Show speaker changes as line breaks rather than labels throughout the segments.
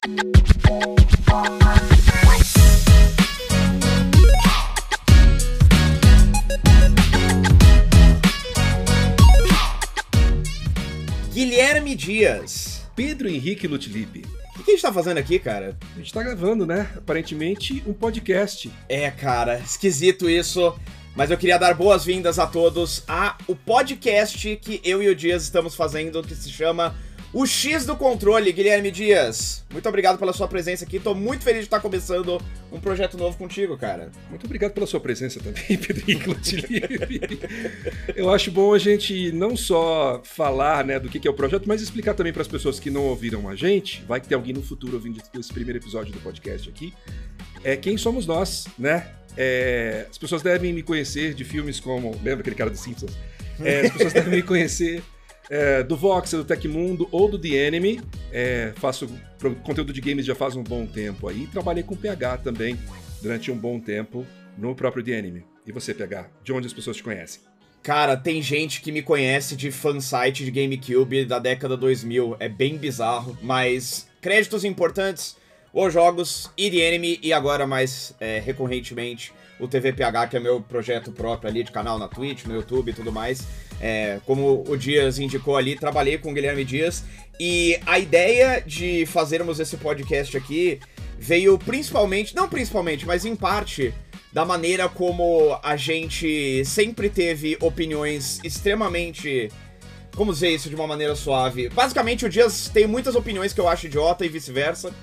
Guilherme Dias.
Pedro Henrique Lutilipe.
O que a gente tá fazendo aqui, cara?
A gente tá gravando, né? Aparentemente, um podcast.
É, cara, esquisito isso. Mas eu queria dar boas-vindas a todos a o podcast que eu e o Dias estamos fazendo, que se chama O X do Controle. Guilherme Dias, muito obrigado pela sua presença aqui. Tô muito feliz de estar começando um projeto novo contigo, cara.
Muito obrigado pela sua presença também, Pedro Henrique Lutilipe. Eu acho bom a gente não só falar, né, do que é o projeto, mas explicar também para as pessoas que não ouviram a gente, vai que tem alguém no futuro ouvindo esse primeiro episódio do podcast aqui, quem somos nós, né? As pessoas devem me conhecer de filmes como... Lembra aquele cara dos Simpsons? As pessoas devem me conhecer do Voxel, do Tecmundo ou do The Enemy. Faço conteúdo de games já faz um bom tempo aí. Trabalhei com PH também durante um bom tempo no próprio The Enemy. E você, PH? De onde as pessoas te conhecem?
Cara, tem gente que me conhece de fansite de GameCube da década 2000. É bem bizarro, mas créditos importantes... Os jogos, e The Enemy, e agora mais recorrentemente o TVPH, que é meu projeto próprio ali de canal na Twitch, no YouTube e tudo mais. Como o Dias indicou ali, trabalhei com o Guilherme Dias, e a ideia de fazermos esse podcast aqui veio principalmente, não principalmente, mas em parte, da maneira como a gente sempre teve opiniões extremamente... Como dizer isso de uma maneira suave? Basicamente, o Dias tem muitas opiniões que eu acho idiota e vice-versa.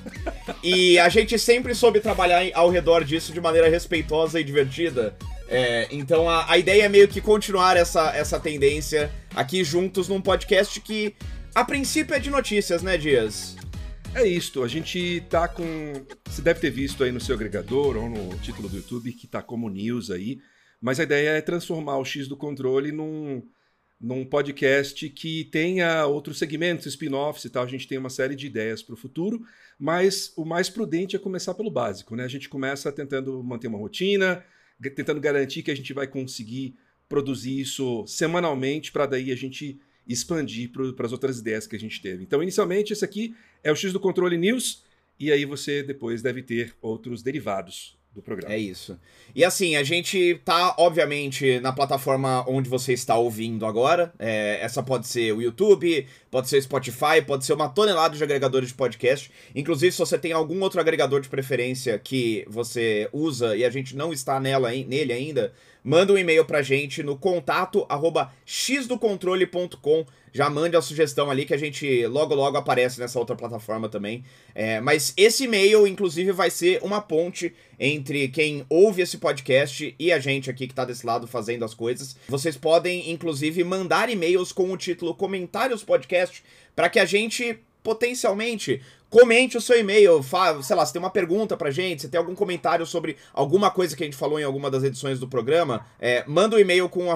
E a gente sempre soube trabalhar ao redor disso de maneira respeitosa e divertida. Então a ideia é meio que continuar essa tendência aqui juntos num podcast que, a princípio, é de notícias, né, Dias?
É isto, a gente tá com... Você deve ter visto aí no seu agregador ou no título do YouTube que tá como news aí. Mas a ideia é transformar o X do Controle num podcast que tenha outros segmentos, spin-offs e tal. A gente tem uma série de ideias para o futuro, mas o mais prudente é começar pelo básico, né? A gente começa tentando manter uma rotina, tentando garantir que a gente vai conseguir produzir isso semanalmente para daí a gente expandir para as outras ideias que a gente teve. Então, inicialmente, esse aqui é o X do Controle News, e aí você depois deve ter outros derivados do programa.
É isso. E assim, a gente tá, obviamente, na plataforma onde você está ouvindo agora. Essa pode ser o YouTube, pode ser o Spotify, pode ser uma tonelada de agregadores de podcast. Inclusive, se você tem algum outro agregador de preferência que você usa e a gente não está nele ainda, manda um e-mail pra gente no contato@xdocontrole.com. Já mande a sugestão ali que a gente logo aparece nessa outra plataforma também. Mas esse e-mail, inclusive, vai ser uma ponte entre quem ouve esse podcast e a gente aqui que tá desse lado fazendo as coisas. Vocês podem, inclusive, mandar e-mails com o título Comentários Podcast para que a gente, potencialmente... Comente o seu e-mail, sei lá, se tem uma pergunta pra gente, se tem algum comentário sobre alguma coisa que a gente falou em alguma das edições do programa, manda um e-mail com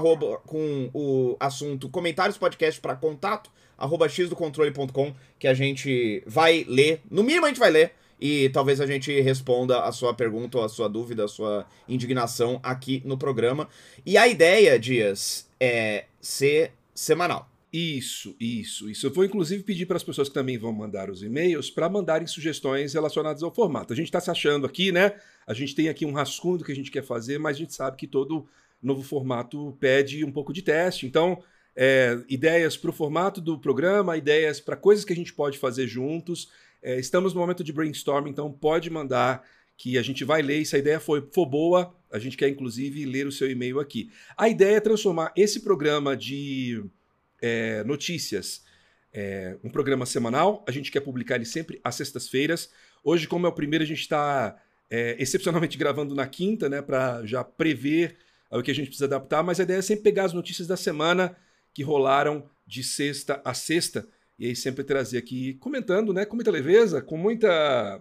o assunto comentários podcast para contato@xdocontrole.com que a gente vai ler, no mínimo a gente vai ler, e talvez a gente responda a sua pergunta, ou a sua dúvida, a sua indignação aqui no programa. E a ideia, Dias, é ser semanal.
Isso. Eu vou, inclusive, pedir para as pessoas que também vão mandar os e-mails para mandarem sugestões relacionadas ao formato. A gente está se achando aqui, né? A gente tem aqui um rascunho do que a gente quer fazer, mas a gente sabe que todo novo formato pede um pouco de teste. Então, ideias para o formato do programa, ideias para coisas que a gente pode fazer juntos. Estamos no momento de brainstorming, então pode mandar que a gente vai ler. E se a ideia for boa, a gente quer, inclusive, ler o seu e-mail aqui. A ideia é transformar esse programa de... notícias, um programa semanal. A gente quer publicar ele sempre às sextas-feiras. Hoje, como é o primeiro, a gente está excepcionalmente gravando na quinta, né, para já prever o que a gente precisa adaptar, mas a ideia é sempre pegar as notícias da semana que rolaram de sexta a sexta, e aí sempre trazer aqui, comentando, né, com muita leveza, com muita...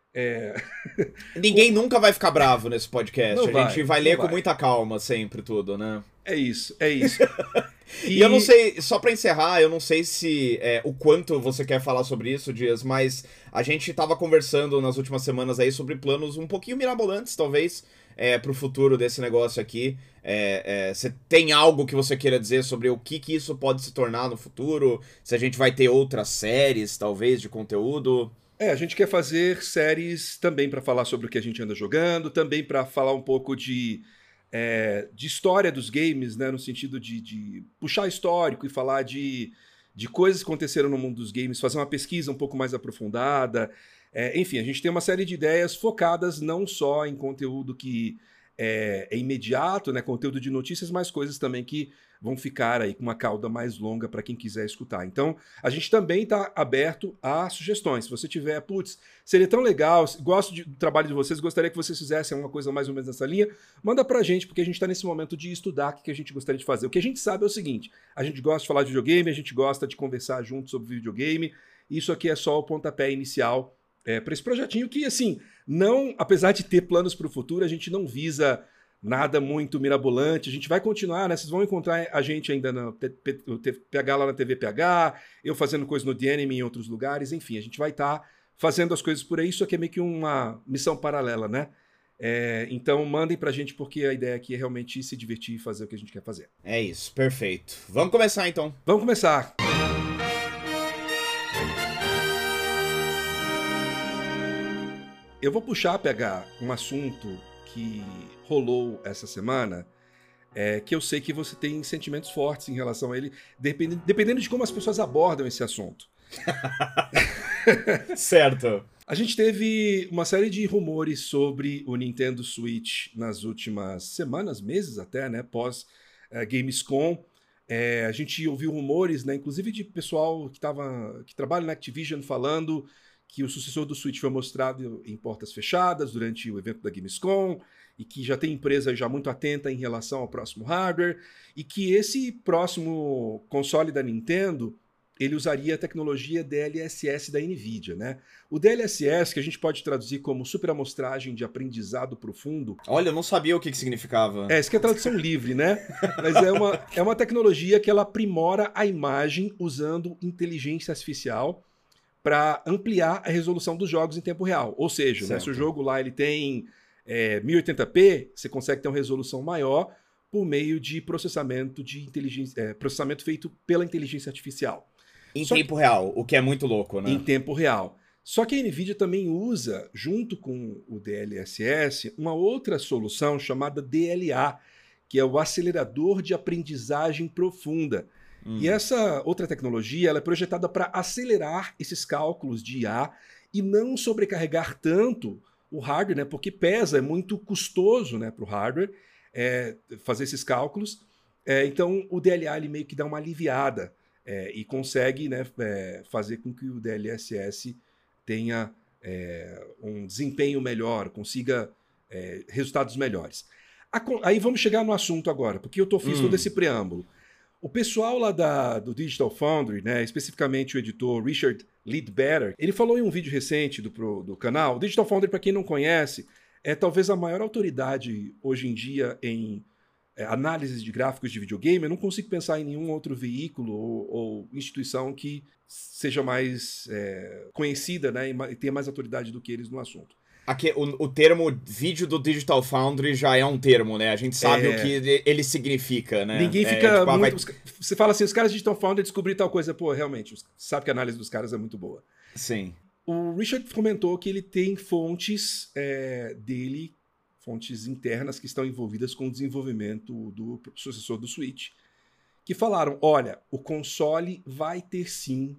Ninguém nunca vai ficar bravo nesse podcast.
Não
a gente vai ler com
vai.
muita calma sempre tudo, né?
É isso.
E eu não sei, só pra encerrar, eu não sei se o quanto você quer falar sobre isso, Dias, mas a gente tava conversando nas últimas semanas aí sobre planos um pouquinho mirabolantes, talvez, pro futuro desse negócio aqui. Você tem algo que você queira dizer sobre o que isso pode se tornar no futuro? Se a gente vai ter outras séries, talvez, de conteúdo?
A gente quer fazer séries também para falar sobre o que a gente anda jogando, também para falar um pouco de história dos games, né? No sentido de puxar histórico e falar de coisas que aconteceram no mundo dos games, fazer uma pesquisa um pouco mais aprofundada. Enfim, a gente tem uma série de ideias focadas não só em conteúdo que é imediato, né? Conteúdo de notícias, mas coisas também que vão ficar aí com uma cauda mais longa para quem quiser escutar. Então, a gente também está aberto a sugestões. Se você tiver, seria tão legal, gosto do trabalho de vocês, gostaria que vocês fizessem uma coisa mais ou menos nessa linha, manda pra gente, porque a gente está nesse momento de estudar o que a gente gostaria de fazer. O que a gente sabe é o seguinte, a gente gosta de falar de videogame, a gente gosta de conversar junto sobre videogame, isso aqui é só o pontapé inicial para esse projetinho que, assim, não, apesar de ter planos para o futuro, a gente não visa nada muito mirabolante. A gente vai continuar, né? Vocês vão encontrar a gente ainda no PH lá na TV PH, eu fazendo coisa no The Enemy em outros lugares, enfim, a gente vai estar fazendo as coisas por aí, isso aqui é meio que uma missão paralela, né? Então mandem pra gente, porque a ideia aqui é realmente se divertir e fazer o que a gente quer fazer.
É isso, perfeito. Vamos começar então.
Vamos começar. Eu vou puxar, pegar um assunto que rolou essa semana, que eu sei que você tem sentimentos fortes em relação a ele, dependendo de como as pessoas abordam esse assunto.
Certo.
A gente teve uma série de rumores sobre o Nintendo Switch nas últimas semanas, meses até, né, pós Gamescom. A gente ouviu rumores, né, inclusive de pessoal que trabalha na Activision falando que o sucessor do Switch foi mostrado em portas fechadas durante o evento da Gamescom, e que já tem empresa já muito atenta em relação ao próximo hardware, e que esse próximo console da Nintendo, ele usaria a tecnologia DLSS da NVIDIA, né? O DLSS, que a gente pode traduzir como superamostragem de aprendizado profundo...
Olha, eu não sabia o que significava.
Isso que é tradução livre, né? Mas é uma tecnologia que ela aprimora a imagem usando inteligência artificial para ampliar a resolução dos jogos em tempo real. Ou seja, né, se o jogo lá ele tem 1080p, você consegue ter uma resolução maior por meio de processamento de inteligência, processamento feito pela inteligência artificial.
Em tempo real, o que é muito louco, né?
Em tempo real. Só que a NVIDIA também usa, junto com o DLSS, uma outra solução chamada DLA, que é o acelerador de aprendizagem profunda. E essa outra tecnologia ela é projetada para acelerar esses cálculos de IA e não sobrecarregar tanto o hardware, né? Porque pesa, é muito custoso, né, para o hardware fazer esses cálculos. Então o DLA ele meio que dá uma aliviada e consegue, né, fazer com que o DLSS tenha um desempenho melhor, consiga resultados melhores. Aí vamos chegar no assunto agora, porque eu fiz todo esse preâmbulo. O pessoal lá do Digital Foundry, né, especificamente o editor Richard Leadbetter, ele falou em um vídeo recente do canal. O Digital Foundry, para quem não conhece, é talvez a maior autoridade hoje em dia em análise de gráficos de videogame. Eu não consigo pensar em nenhum outro veículo ou instituição que seja mais conhecida, né, e tenha mais autoridade do que eles no assunto.
Aqui, o termo vídeo do Digital Foundry já é um termo, né? A gente sabe o que ele significa, né?
Ninguém fica muito... Você fala assim, os caras do Digital Foundry descobriram tal coisa. Pô, realmente, sabe que a análise dos caras é muito boa.
Sim.
O Richard comentou que ele tem fontes dele, fontes internas que estão envolvidas com o desenvolvimento do sucessor do Switch, que falaram, olha, o console vai ter sim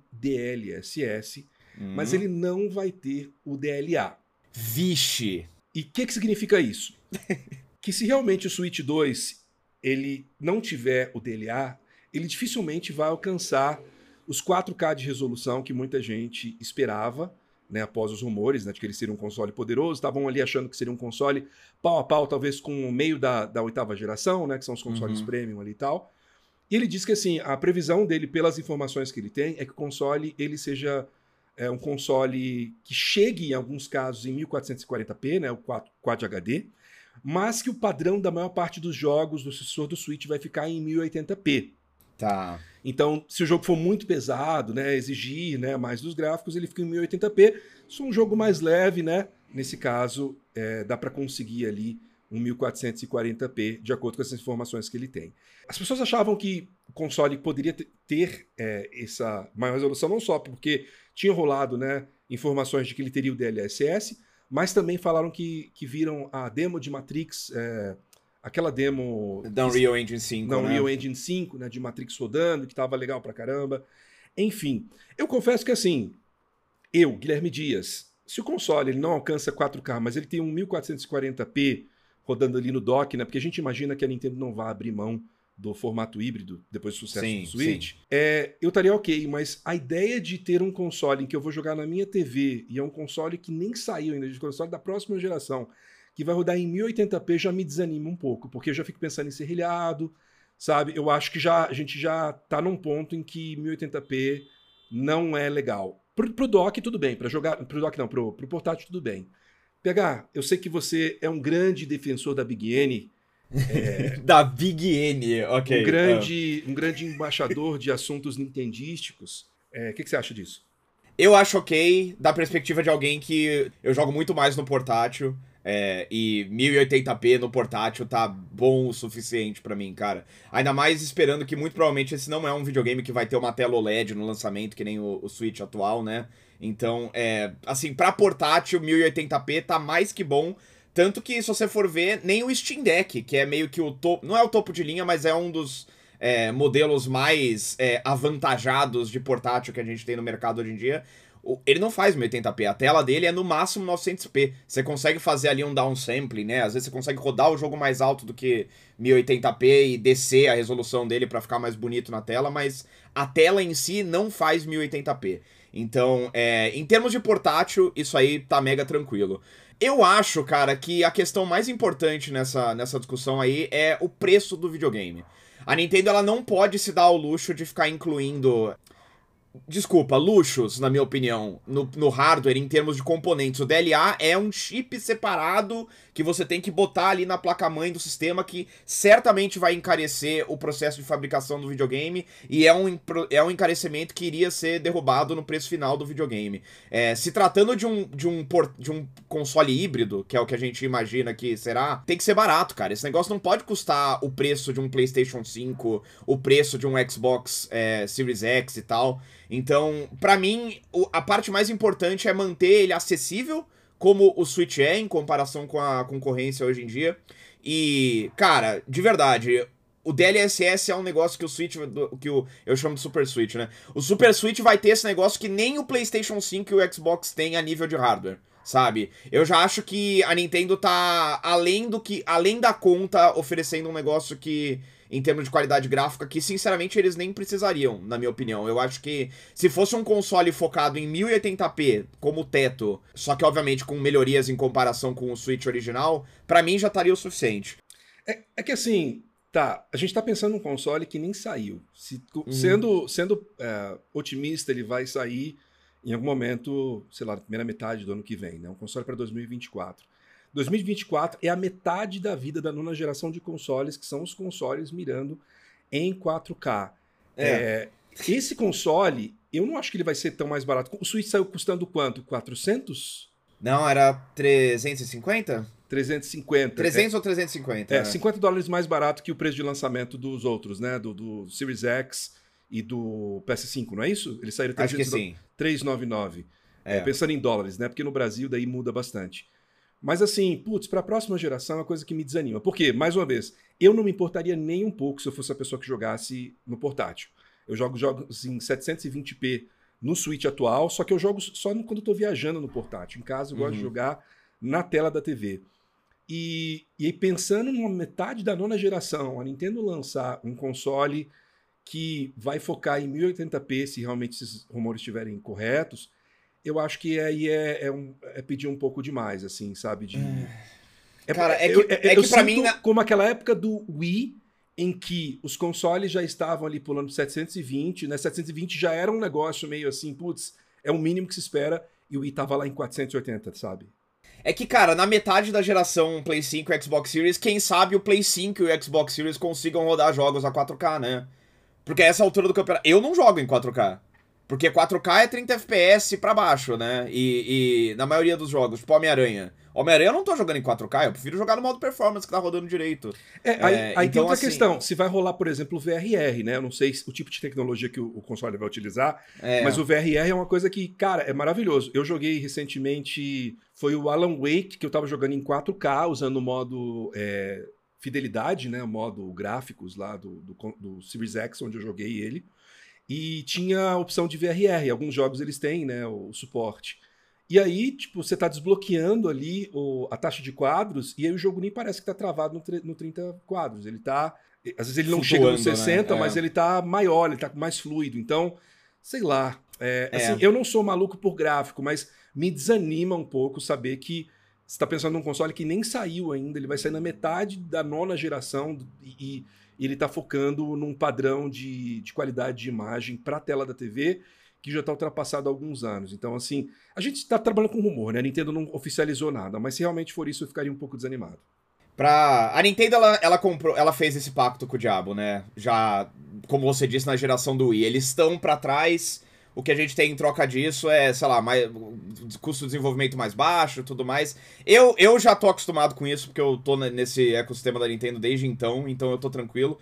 DLSS, mas ele não vai ter o DLA.
Vixe!
E o que significa isso? Que se realmente o Switch 2 ele não tiver o DLA, ele dificilmente vai alcançar os 4K de resolução que muita gente esperava, né, após os rumores, né, de que ele seria um console poderoso. Estavam ali achando que seria um console pau a pau, talvez com o meio da 8ª geração, né, que são os consoles premium ali e tal. E ele diz que assim, a previsão dele, pelas informações que ele tem, é que o console ele seja um console que chegue, em alguns casos, em 1440p, né, o Quad HD, mas que o padrão da maior parte dos jogos do sucessor do Switch vai ficar em 1080p.
Tá.
Então, se o jogo for muito pesado, né, exigir, né, mais dos gráficos, ele fica em 1080p. Se for um jogo mais leve, né, nesse caso, dá para conseguir ali um 1440p, de acordo com as informações que ele tem. As pessoas achavam que o console poderia ter essa maior resolução, não só porque tinha rolado, né, informações de que ele teria o DLSS, mas também falaram que viram a demo de Matrix, aquela demo...
Da Unreal Engine 5,
da Unreal Engine 5, né, de Matrix rodando, que tava legal pra caramba. Enfim, eu confesso que assim, Guilherme Dias, se o console ele não alcança 4K, mas ele tem um 1440p rodando ali no dock, né, porque a gente imagina que a Nintendo não vai abrir mão do formato híbrido, depois do sucesso do Switch, eu estaria ok, mas a ideia de ter um console em que eu vou jogar na minha TV, e é um console que nem saiu ainda, de console da próxima geração, que vai rodar em 1080p, já me desanima um pouco, porque eu já fico pensando em serrilhado, sabe? Eu acho que a gente já tá num ponto em que 1080p não é legal. Pro dock, tudo bem, pro portátil, tudo bem. PH, eu sei que você é um grande defensor da Big N,
da Big N, ok.
Um grande embaixador de assuntos nintendísticos. O que você acha disso?
Eu acho ok, da perspectiva de alguém que eu jogo muito mais no portátil, e 1080p no portátil tá bom o suficiente pra mim, cara. Ainda mais esperando que muito provavelmente esse não é um videogame que vai ter uma tela OLED no lançamento, que nem o Switch atual, né? Então, assim, pra portátil, 1080p tá mais que bom. Tanto que, se você for ver, nem o Steam Deck, que é meio que o topo... Não é o topo de linha, mas é um dos modelos mais avantajados de portátil que a gente tem no mercado hoje em dia. Ele não faz 1080p, a tela dele é no máximo 900p. Você consegue fazer ali um downsampling, né? Às vezes você consegue rodar o jogo mais alto do que 1080p e descer a resolução dele pra ficar mais bonito na tela, mas a tela em si não faz 1080p. Então, em termos de portátil, isso aí tá mega tranquilo. Eu acho, cara, que a questão mais importante nessa discussão aí é o preço do videogame. A Nintendo, ela não pode se dar ao luxo de ficar incluindo... Desculpa, luxos, na minha opinião, no hardware, em termos de componentes. O DLA é um chip separado que você tem que botar ali na placa-mãe do sistema, que certamente vai encarecer o processo de fabricação do videogame, e é um encarecimento que iria ser derrubado no preço final do videogame. Se tratando de um console híbrido, que é o que a gente imagina que será, tem que ser barato, cara. Esse negócio não pode custar o preço de um PlayStation 5, o preço de um Xbox Series X e tal. Então, pra mim, a parte mais importante é manter ele acessível, como o Switch é, em comparação com a concorrência hoje em dia. E, cara, de verdade, o DLSS é um negócio que o Switch, eu chamo de Super Switch, né? O Super Switch vai ter esse negócio que nem o PlayStation 5 e o Xbox têm a nível de hardware, sabe? Eu já acho que a Nintendo tá além da conta, oferecendo um negócio que, em termos de qualidade gráfica, que sinceramente eles nem precisariam, na minha opinião. Eu acho que se fosse um console focado em 1080p como teto, só que obviamente com melhorias em comparação com o Switch original, pra mim já estaria o suficiente.
É que assim, a gente tá pensando num console que nem saiu. Sendo otimista, ele vai sair em algum momento, sei lá, na primeira metade do ano que vem, né? Um console para 2024. 2024 é a metade da vida da nona geração de consoles, que são os consoles mirando em 4K. Esse console, eu não acho que ele vai ser tão mais barato. O Switch saiu custando quanto? 400?
Não, era 350?
350.
300 ou 350?
$50 mais barato que o preço de lançamento dos outros, né? Do Series X e do PS5, não é isso? Eles saíram
Acho que sim.
399. Pensando em dólares, né? Porque no Brasil daí muda bastante. Mas assim, para a próxima geração é uma coisa que me desanima. Porque, mais uma vez, eu não me importaria nem um pouco se eu fosse a pessoa que jogasse no portátil. Eu jogo jogos em 720p no Switch atual, só que eu jogo só quando eu tô viajando no portátil. Em casa eu gosto de jogar na tela da TV. E aí, pensando numa metade da nona geração, a Nintendo lançar um console que vai focar em 1080p, se realmente esses rumores estiverem corretos, eu acho que aí é pedir um pouco demais, assim, sabe?
Cara, que pra mim...
Como aquela época do Wii, em que os consoles já estavam ali pulando 720, né? 720 já era um negócio meio assim, é o mínimo que se espera, e o Wii tava lá em 480, sabe?
É que, cara, na metade da geração Play 5 e Xbox Series, quem sabe o Play 5 e o Xbox Series consigam rodar jogos a 4K, né? Porque a essa altura do campeonato... Eu não jogo em 4K. Porque 4K é 30 FPS pra baixo, né? E na maioria dos jogos, tipo Homem-Aranha. Homem-Aranha eu não tô jogando em 4K, eu prefiro jogar no modo performance que tá rodando direito.
Aí tem
Então,
outra
assim,
questão, se vai rolar, por exemplo, o VRR, né? Eu não sei o tipo de tecnologia que o console vai utilizar, mas o VRR é uma coisa que, cara, é maravilhoso. Eu joguei recentemente, foi o Alan Wake, que eu tava jogando em 4K, usando o modo fidelidade, né? O modo gráficos lá do Series X, onde eu joguei ele. E tinha a opção de VRR. Alguns jogos eles têm, né, o suporte. E aí, tipo, você tá desbloqueando ali a taxa de quadros e aí o jogo nem parece que tá travado no 30 quadros. Ele tá... Às vezes ele não chega no 60, né? Mas ele tá maior, ele tá mais fluido. Então, sei lá. Assim, eu não sou maluco por gráfico, mas me desanima um pouco saber que você tá pensando num console que nem saiu ainda. Ele vai sair na metade da 9ª geração e ele está focando num padrão de qualidade de imagem para a tela da TV que já está ultrapassado há alguns anos. Então, assim, a gente está trabalhando com rumor, né? A Nintendo não oficializou nada, mas se realmente for isso, eu ficaria um pouco desanimado.
A Nintendo, ela fez esse pacto com o diabo, né? Já, como você disse, na geração do Wii. Eles estão para trás, o que a gente tem em troca disso é, sei lá, custo de desenvolvimento mais baixo e tudo mais. Eu já tô acostumado com isso, porque eu tô nesse ecossistema da Nintendo desde então eu tô tranquilo.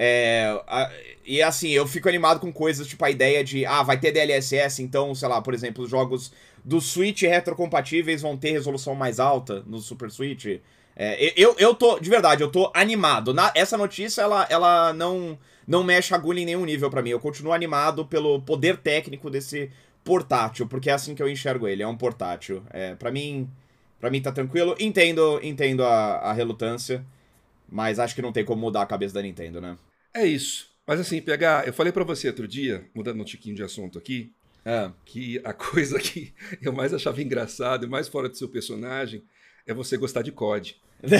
E assim, eu fico animado com coisas tipo a ideia de, vai ter DLSS, então, sei lá, por exemplo, os jogos do Switch retrocompatíveis vão ter resolução mais alta no Super Switch. Eu tô, de verdade, eu tô animado. Essa notícia, ela não mexe a agulha em nenhum nível pra mim. Eu continuo animado pelo poder técnico desse portátil, porque é assim que eu enxergo ele, é um portátil. Pra mim tá tranquilo. Entendo a relutância, mas acho que não tem como mudar a cabeça da Nintendo, né?
É isso. Mas assim, PH, eu falei pra você outro dia, mudando um tiquinho de assunto aqui, que a coisa que eu mais achava engraçado e mais fora do seu personagem é você gostar de COD.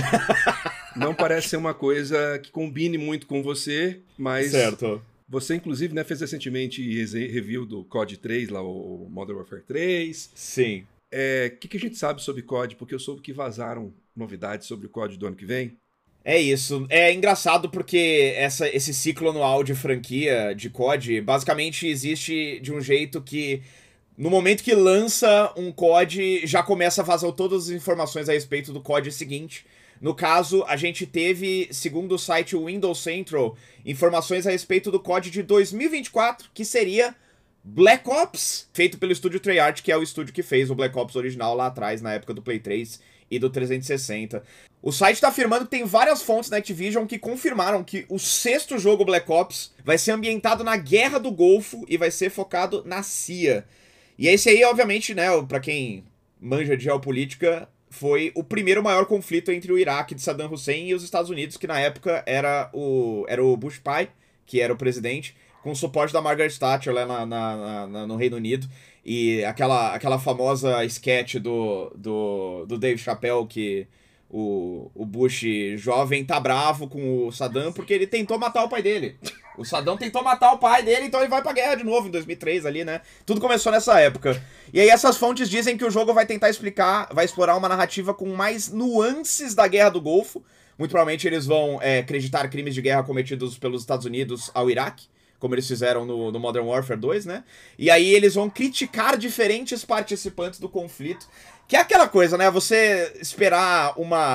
Não parece ser uma coisa que combine muito com você, mas
certo.
Você, inclusive, né, fez recentemente review do COD 3, lá, o Modern Warfare 3.
Sim.
O que a gente sabe sobre COD? Porque eu soube que vazaram novidades sobre o COD do ano que vem.
É isso. É engraçado porque esse ciclo anual de franquia de COD basicamente existe de um jeito que no momento que lança um COD já começa a vazar todas as informações a respeito do COD seguinte. No caso, a gente teve, segundo o site Windows Central, informações a respeito do COD de 2024, que seria Black Ops, feito pelo estúdio Treyarch, que é o estúdio que fez o Black Ops original lá atrás, na época do Play 3 e do 360. O site tá afirmando que tem várias fontes na Activision que confirmaram que o 6º jogo Black Ops vai ser ambientado na Guerra do Golfo e vai ser focado na CIA. E esse aí, obviamente, né, pra quem manja de geopolítica, foi o primeiro maior conflito entre o Iraque de Saddam Hussein e os Estados Unidos, que na época era o Bush pai, que era o presidente, com o suporte da Margaret Thatcher lá no Reino Unido. E aquela famosa sketch do Dave Chappelle, que o Bush jovem tá bravo com o Saddam porque ele tentou matar o pai dele. O Saddam tentou matar o pai dele, então ele vai pra guerra de novo em 2003 ali, né? Tudo começou nessa época. E aí essas fontes dizem que o jogo vai tentar vai explorar uma narrativa com mais nuances da Guerra do Golfo. Muito provavelmente eles vão acreditar crimes de guerra cometidos pelos Estados Unidos ao Iraque, como eles fizeram no Modern Warfare 2, né? E aí eles vão criticar diferentes participantes do conflito. Que é aquela coisa, né? Você esperar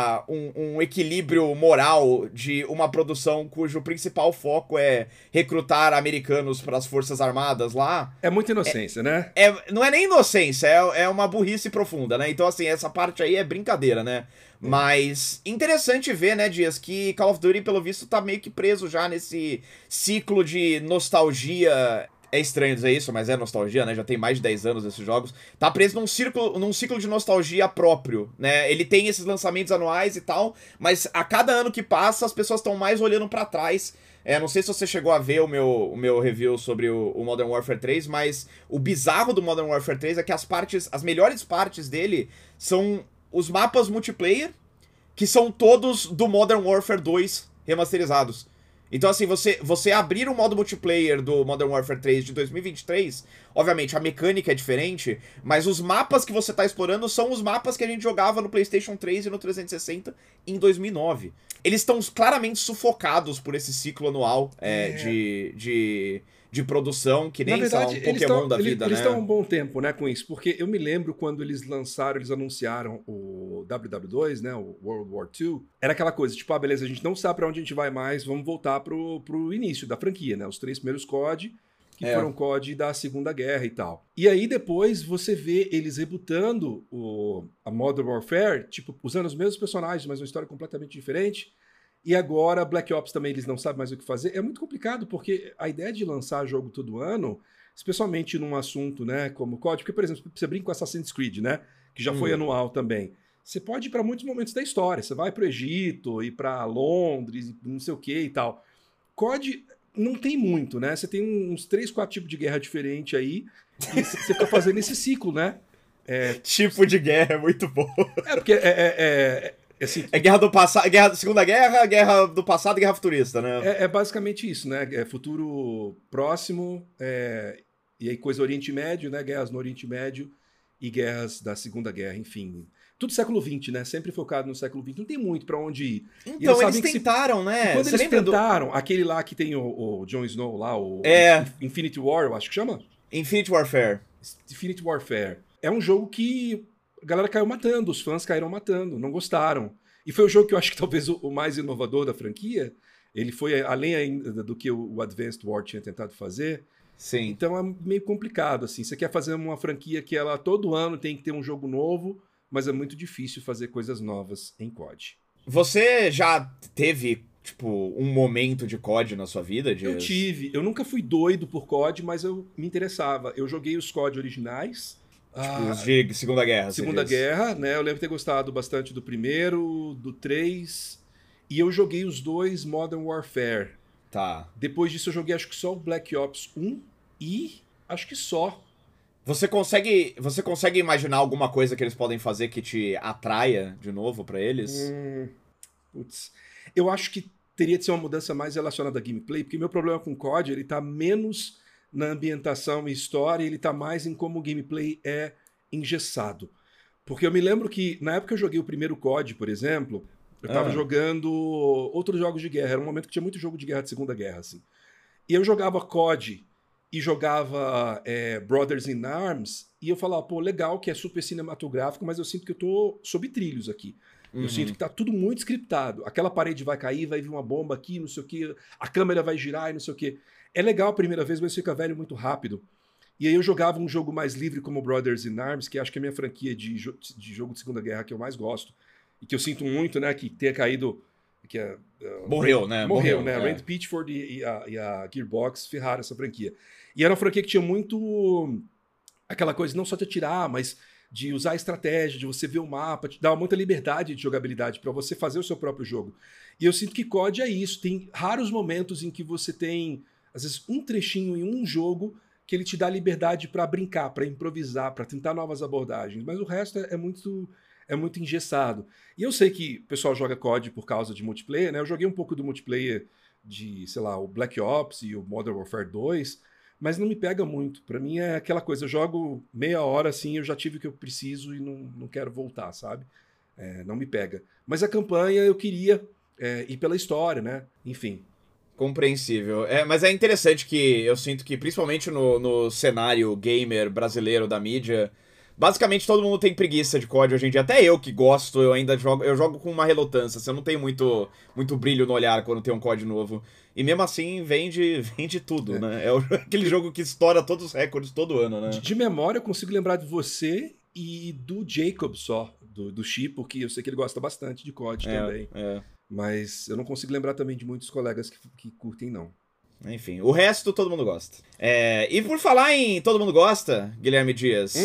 um equilíbrio moral de uma produção cujo principal foco é recrutar americanos para as Forças Armadas lá.
É muita inocência, né?
Não é nem inocência, é uma burrice profunda, né? Então, assim, essa parte aí é brincadeira, né? Mas interessante ver, né, Dias, que Call of Duty, pelo visto, tá meio que preso já nesse ciclo de nostalgia. É estranho dizer isso, mas é nostalgia, né? Já tem mais de 10 anos esses jogos. Tá preso num ciclo de nostalgia próprio, né? Ele tem esses lançamentos anuais e tal, mas a cada ano que passa, as pessoas estão mais olhando pra trás. Não sei se você chegou a ver o meu review sobre o Modern Warfare 3, mas o bizarro do Modern Warfare 3 é que as melhores partes dele são os mapas multiplayer, que são todos do Modern Warfare 2 remasterizados. Então, assim, você abrir o modo multiplayer do Modern Warfare 3 de 2023, obviamente a mecânica é diferente, mas os mapas que você tá explorando são os mapas que a gente jogava no PlayStation 3 e no 360 em 2009. Eles estão claramente sufocados por esse ciclo anual de de produção, que nem,
Na verdade,
sei lá, um Pokémon da vida,
eles
né?
estão há um bom tempo, né, com isso, porque eu me lembro quando eles anunciaram o WW2, né, o World War II, era aquela coisa, tipo, ah, beleza, a gente não sabe pra onde a gente vai mais, vamos voltar pro início da franquia, né, os 3 primeiros COD, que foram COD da Segunda Guerra e tal. E aí depois você vê eles rebutando a Modern Warfare, tipo, usando os mesmos personagens, mas uma história completamente diferente. E agora Black Ops também eles não sabem mais o que fazer. É muito complicado, porque a ideia de lançar jogo todo ano, especialmente num assunto, né, como COD, porque, por exemplo, você brinca com Assassin's Creed, né, que já foi anual também. Você pode ir para muitos momentos da história. Você vai para o Egito, ir para Londres, não sei o que e tal. COD não tem muito, né? Você tem uns 3, 4 tipos de guerra diferente aí, e você fica fazendo esse ciclo, né?
Tipo de guerra, é muito bom.
Porque assim,
é guerra do passado, guerra da Segunda Guerra, guerra do passado e guerra futurista, né?
É basicamente isso, né? É futuro próximo, e aí coisa Oriente Médio, né? Guerras no Oriente Médio e guerras da Segunda Guerra, enfim. Tudo século XX, né? Sempre focado no século XX. Não tem muito pra onde ir.
Então, eles tentaram, né?
E quando eles tentaram, aquele lá que tem o Jon Snow lá, o Infinity War, eu acho que chama?
Infinite Warfare.
Infinite Warfare. É um jogo que a galera caiu matando, os fãs caíram matando, não gostaram. E foi o jogo que eu acho que talvez o mais inovador da franquia. Ele foi além ainda do que o Advanced War tinha tentado fazer.
Sim.
Então é meio complicado, assim. Você quer fazer uma franquia que ela todo ano tem que ter um jogo novo, mas é muito difícil fazer coisas novas em COD.
Você já teve, tipo, um momento de COD na sua vida?
Eu tive. Eu nunca fui doido por COD, mas eu me interessava. Eu joguei os COD originais.
Tipo, os de Segunda Guerra.
Segunda Guerra, né? Eu lembro de ter gostado bastante do primeiro, do 3. E eu joguei os 2 Modern Warfare.
Tá.
Depois disso eu joguei acho que só o Black Ops 1 e acho que só.
Você consegue imaginar alguma coisa que eles podem fazer que te atraia de novo pra eles?
Putz. Eu acho que teria de ser uma mudança mais relacionada a gameplay, porque meu problema com o COD, ele tá menos na ambientação e história, ele tá mais em como o gameplay é engessado. Porque eu me lembro que, na época que eu joguei o primeiro COD, por exemplo, eu tava jogando outros jogos de guerra. Era um momento que tinha muito jogo de guerra de Segunda Guerra, assim. E eu jogava COD e jogava Brothers in Arms, e eu falava, pô, legal que é super cinematográfico, mas eu sinto que eu tô sob trilhos aqui. Eu sinto que tá tudo muito scriptado. Aquela parede vai cair, vai vir uma bomba aqui, não sei o quê, a câmera vai girar e não sei o quê. É legal a primeira vez, mas fica velho muito rápido. E aí eu jogava um jogo mais livre como Brothers in Arms, que acho que é a minha franquia de jogo de Segunda Guerra que eu mais gosto. E que eu sinto muito, né, que tenha caído...
Morreu, né?
Randy Pitchford e a Gearbox ferraram essa franquia. E era uma franquia que tinha muito aquela coisa não só de atirar, mas de usar a estratégia, de você ver o mapa, te dá muita liberdade de jogabilidade para você fazer o seu próprio jogo. E eu sinto que COD é isso. Tem raros momentos em que você tem, às vezes, um trechinho em um jogo que ele te dá liberdade para brincar, para improvisar, para tentar novas abordagens. Mas o resto é muito engessado. E eu sei que o pessoal joga COD por causa de multiplayer, né? Eu joguei um pouco do multiplayer de, sei lá, o Black Ops e o Modern Warfare 2, mas não me pega muito. Pra mim é aquela coisa, eu jogo meia hora assim, eu já tive o que eu preciso e não quero voltar, sabe? Não me pega. Mas a campanha eu queria ir pela história, né? Enfim.
Compreensível. Mas é interessante que eu sinto que, principalmente no cenário gamer brasileiro da mídia, basicamente todo mundo tem preguiça de COD hoje em dia. Até eu que gosto, eu jogo com uma relutância. Assim, eu não tenho muito brilho no olhar quando tem um COD novo. E mesmo assim vende tudo, né? É aquele jogo que estoura todos os recordes todo ano, né?
De memória eu consigo lembrar de você e do Jacob só, do Chi, porque eu sei que ele gosta bastante de COD também. Mas eu não consigo lembrar também de muitos colegas que curtem, não.
Enfim, o resto todo mundo gosta. E por falar em todo mundo gosta, Guilherme Dias,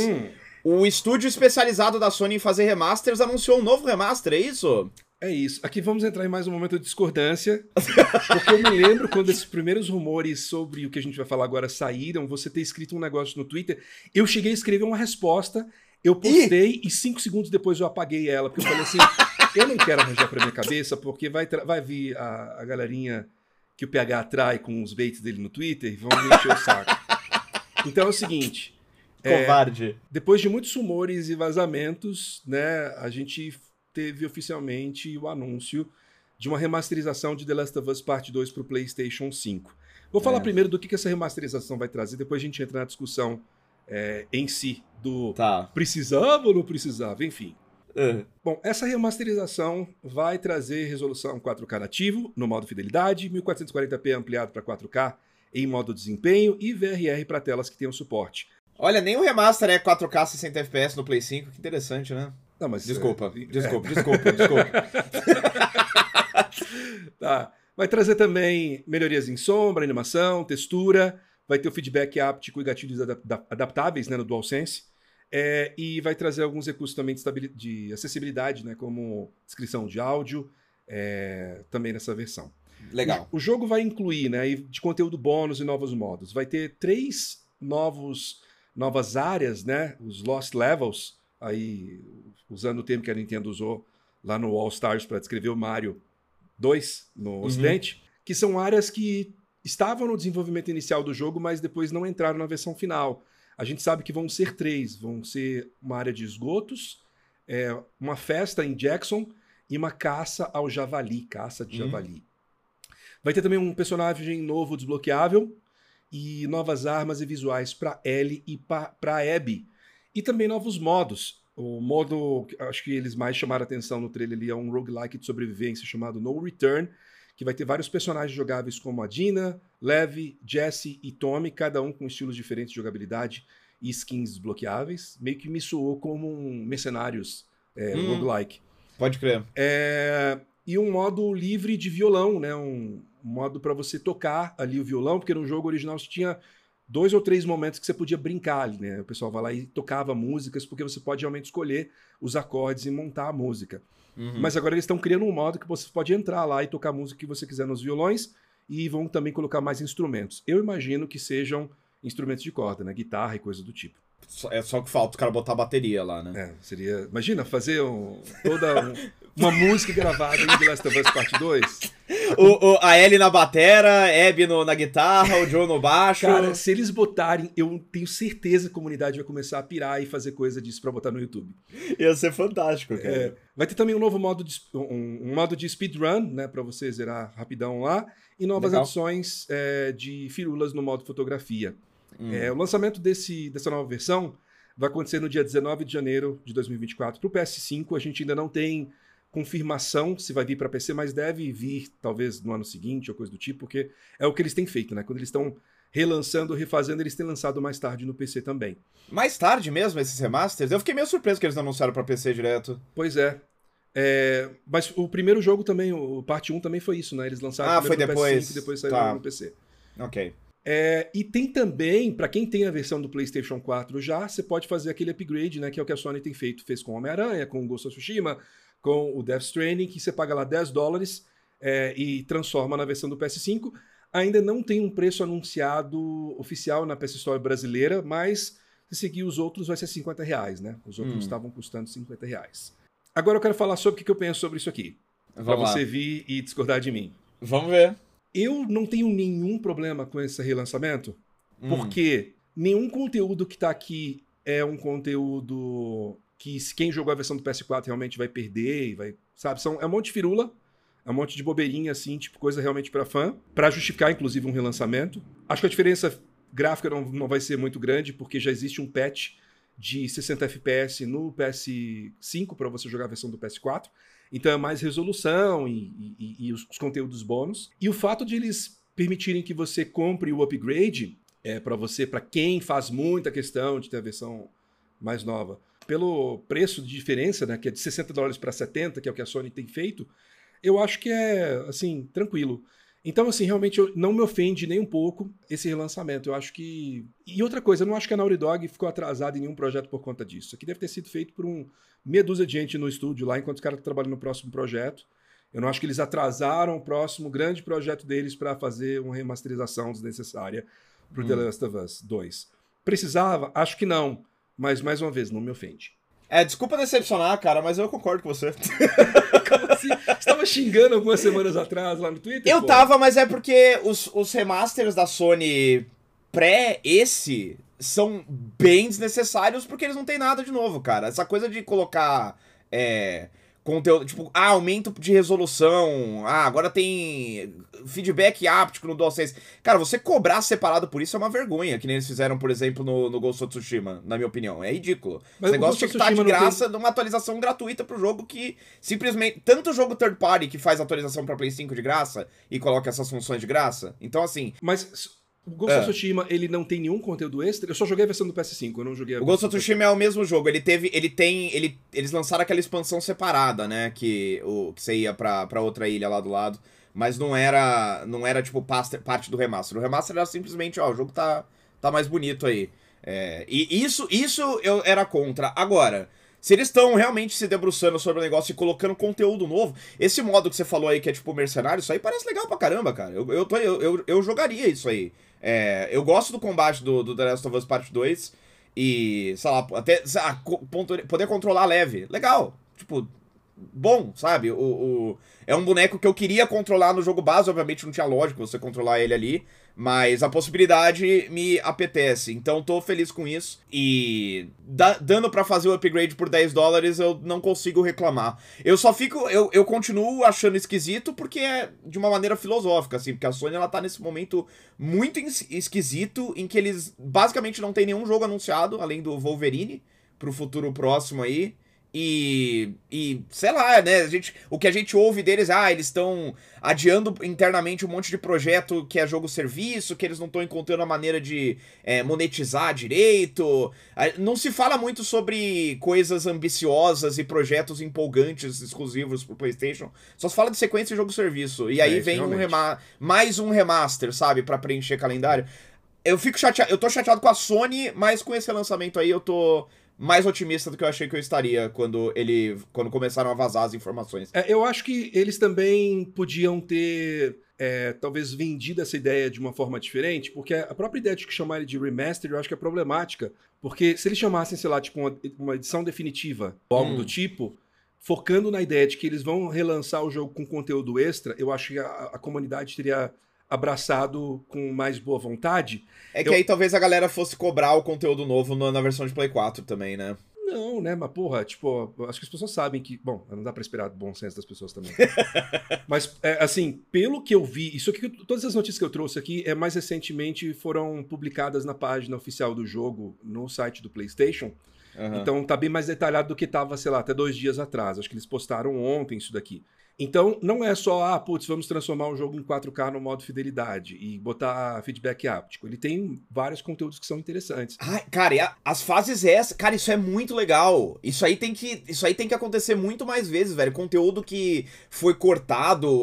o estúdio especializado da Sony em fazer remasters anunciou um novo remaster, é isso?
É isso. Aqui vamos entrar em mais um momento de discordância, porque eu me lembro quando esses primeiros rumores sobre o que a gente vai falar agora saíram, você ter escrito um negócio no Twitter, eu cheguei a escrever uma resposta, eu postei e 5 segundos depois eu apaguei ela, porque eu falei assim, eu não quero arranjar pra minha cabeça, porque vai vir a galerinha que o PH atrai com os baits dele no Twitter e vão me encher o saco. Então é o seguinte...
Covarde.
Depois de muitos rumores e vazamentos, né, a gente teve oficialmente o anúncio de uma remasterização de The Last of Us Part 2 para o PlayStation 5. Vou falar primeiro do que essa remasterização vai trazer, depois a gente entra na discussão em si, do precisava ou não precisava, enfim. Bom, essa remasterização vai trazer resolução 4K nativo no modo fidelidade, 1440p ampliado para 4K em modo desempenho e VRR para telas que tenham suporte.
Olha, nem o remaster é 4K 60 FPS no Play 5, que interessante, né?
Não, mas
desculpa.
Tá. Vai trazer também melhorias em sombra, animação, textura, vai ter o feedback áptico e gatilhos adaptáveis, né, no DualSense. E vai trazer alguns recursos também de acessibilidade, né, como descrição de áudio, também nessa versão.
Legal.
O jogo vai incluir, né, de conteúdo bônus e novos modos. Vai ter 3 novas áreas, né, os Lost Levels, aí, usando o termo que a Nintendo usou lá no All Stars para descrever o Mario 2 no Ocidente, que são áreas que estavam no desenvolvimento inicial do jogo, mas depois não entraram na versão final. A gente sabe que vão ser 3. Vão ser uma área de esgotos, uma festa em Jackson e uma caça de javali. Vai ter também um personagem novo desbloqueável e novas armas e visuais para Ellie e para Abby. E também novos modos. O modo, acho que eles mais chamaram a atenção no trailer ali, é um roguelike de sobrevivência chamado No Return, que vai ter vários personagens jogáveis como a Dina, Levi, Jesse e Tommy, cada um com estilos diferentes de jogabilidade e skins desbloqueáveis. Meio que me soou como um Mercenários roguelike.
Pode crer.
E um modo livre de violão, né? Um modo para você tocar ali o violão, porque no jogo original você tinha 2 ou 3 momentos que você podia brincar ali, né? O pessoal vai lá e tocava músicas, porque você pode realmente escolher os acordes e montar a música. Mas agora eles estão criando um modo que você pode entrar lá e tocar a música que você quiser nos violões e vão também colocar mais instrumentos. Eu imagino que sejam instrumentos de corda, né? Guitarra e coisa do tipo.
É só que falta o cara botar a bateria lá, né?
Seria... Imagina, fazer uma música gravada em The Last of Us Part 2.
A Ellie na batera, Abby na guitarra, o Joe no baixo.
Cara, se eles botarem, eu tenho certeza que a comunidade vai começar a pirar e fazer coisa disso pra botar no YouTube.
Ia ser fantástico, cara.
Vai ter também um novo modo um modo de speedrun, né, pra você zerar rapidão lá, e novas adições de firulas no modo fotografia. O lançamento dessa nova versão vai acontecer no dia 19 de janeiro de 2024 pro PS5. A gente ainda não tem confirmação se vai vir para PC, mas deve vir talvez no ano seguinte ou coisa do tipo, porque é o que eles têm feito, né? Quando eles estão relançando, refazendo, eles têm lançado mais tarde no PC também.
Mais tarde mesmo, esses remasters? Eu fiquei meio surpreso que eles não anunciaram para PC direto.
Pois é. Mas o primeiro jogo também, o parte 1 também foi isso, né? Eles lançaram
foi depois.
PS5 e depois saíram no PC.
Ok.
E tem também, para quem tem a versão do PlayStation 4 já, você pode fazer aquele upgrade, né? Que é o que a Sony tem feito. Fez com o Homem-Aranha, com o Ghost of Tsushima, com o Death Stranding, que você paga lá $10 e transforma na versão do PS5. Ainda não tem um preço anunciado oficial na PS Store brasileira, mas se seguir os outros vai ser R$50, né? Os outros estavam custando R$50. Agora eu quero falar sobre o que eu penso sobre isso aqui. Pra você vir e discordar de mim.
Vamos ver.
Eu não tenho nenhum problema com esse relançamento, porque nenhum conteúdo que tá aqui é um conteúdo que quem jogou a versão do PS4 realmente vai perder, e vai, sabe? É um monte de firula, é um monte de bobeirinha, assim, tipo coisa realmente pra fã, pra justificar, inclusive, um relançamento. Acho que a diferença gráfica não vai ser muito grande, porque já existe um patch de 60 FPS no PS5 para você jogar a versão do PS4. Então é mais resolução e os conteúdos bônus. E o fato de eles permitirem que você compre o upgrade para quem faz muita questão de ter a versão mais nova, pelo preço de diferença, né, que é de $60 para 70, que é o que a Sony tem feito, eu acho que é, assim, tranquilo. Então, assim, realmente não me ofende nem um pouco esse relançamento. Eu acho que... E outra coisa, eu não acho que a Naughty Dog ficou atrasada em nenhum projeto por conta disso. Isso aqui deve ter sido feito por meia dúzia de gente no estúdio lá, enquanto os caras estão trabalhando no próximo projeto. Eu não acho que eles atrasaram o próximo grande projeto deles para fazer uma remasterização desnecessária pro The Last of Us 2. Precisava? Acho que não. Mas, mais uma vez, não me ofende.
Desculpa decepcionar, cara, mas eu concordo com você.
Como assim? Você tava xingando algumas semanas atrás lá no Twitter?
Eu tava, mas é porque os remasters da Sony pré-esse são bem desnecessários porque eles não têm nada de novo, cara. Essa coisa de colocar conteúdo, tipo, aumento de resolução, agora tem feedback áptico no DualSense. Cara, você cobrar separado por isso é uma vergonha, que nem eles fizeram, por exemplo, no Ghost of Tsushima, na minha opinião. É ridículo.
Mas
Esse negócio tinha que estar de graça numa atualização gratuita pro jogo que simplesmente... Tanto jogo third party que faz atualização pra Play 5 de graça e coloca essas funções de graça. Então, assim...
Mas... O Ghost of Tsushima, ele não tem nenhum conteúdo extra? Eu só joguei a versão do PS5, eu não joguei a
O Ghost of Tsushima é o mesmo jogo, eles lançaram aquela expansão separada, né, que você ia pra outra ilha lá do lado, mas não era tipo parte do remaster. O remaster era simplesmente, ó, o jogo tá mais bonito aí. E isso eu era contra. Agora, se eles estão realmente se debruçando sobre o negócio e colocando conteúdo novo, esse modo que você falou aí, que é tipo mercenário, isso aí parece legal pra caramba, cara. Eu jogaria isso aí. Eu gosto do combate do The Last of Us Part 2 e, sei lá, até poder controlar leve. Legal. Tipo, bom, sabe? É um boneco que eu queria controlar no jogo base, obviamente não tinha lógica você controlar ele ali, mas a possibilidade me apetece, então tô feliz com isso. E dando pra fazer o upgrade por $10, eu não consigo reclamar. Eu só fico, eu continuo achando esquisito porque é de uma maneira filosófica, assim, porque a Sony ela tá nesse momento muito esquisito, em que eles basicamente não tem nenhum jogo anunciado, além do Wolverine, pro futuro próximo aí. E sei lá, né, o que a gente ouve deles, eles estão adiando internamente um monte de projeto que é jogo-serviço, que eles não estão encontrando a maneira de monetizar direito. Não se fala muito sobre coisas ambiciosas e projetos empolgantes exclusivos pro PlayStation, só se fala de sequência de jogo-serviço. E aí vem mais um remaster, sabe, pra preencher calendário. Eu fico chateado, eu tô chateado com a Sony, mas com esse lançamento aí eu tô mais otimista do que eu achei que eu estaria quando começaram a vazar as informações.
Eu acho que eles também podiam ter talvez vendido essa ideia de uma forma diferente, porque a própria ideia de chamar ele de remaster eu acho que é problemática, porque se eles chamassem, sei lá, tipo uma edição definitiva ou algo do tipo, focando na ideia de que eles vão relançar o jogo com conteúdo extra, eu acho que a comunidade teria abraçado com mais boa vontade.
Que aí talvez a galera fosse cobrar o conteúdo novo na versão de Play 4 também, né?
Não, né? Mas, porra, tipo, acho que as pessoas sabem que... Bom, não dá pra esperar do bom senso das pessoas também. Mas, assim, pelo que eu vi... Isso aqui, todas as notícias que eu trouxe aqui, mais recentemente foram publicadas na página oficial do jogo, no site do PlayStation. Uhum. Então, tá bem mais detalhado do que tava, sei lá, até 2 dias atrás. Acho que eles postaram ontem isso daqui. Então, não é só, vamos transformar o jogo em 4K no modo fidelidade e botar feedback áptico. Ele tem vários conteúdos que são interessantes.
Cara, e as fases cara, isso é muito legal. Isso aí tem que acontecer muito mais vezes, velho. Conteúdo que foi cortado,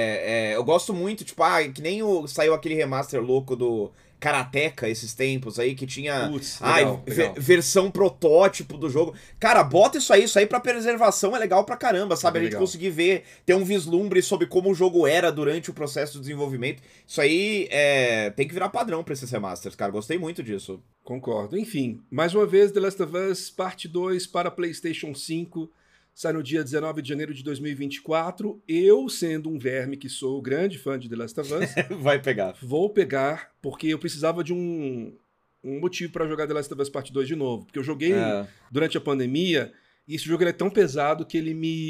eu gosto muito, tipo, que nem saiu aquele remaster louco do Karateka esses tempos aí, que tinha
legal.
Versão protótipo do jogo. Cara, bota isso aí pra preservação é legal pra caramba, sabe? A gente conseguir ter um vislumbre sobre como o jogo era durante o processo de desenvolvimento. Isso aí tem que virar padrão pra esses remasters, cara. Gostei muito disso.
Concordo. Enfim, mais uma vez, The Last of Us Parte 2 para PlayStation 5. Sai no dia 19 de janeiro de 2024. Eu, sendo um verme que sou grande fã de The Last of Us...
Vai pegar.
Vou pegar, porque eu precisava de um motivo para jogar The Last of Us Part 2 de novo. Porque eu joguei durante a pandemia, e esse jogo é tão pesado que ele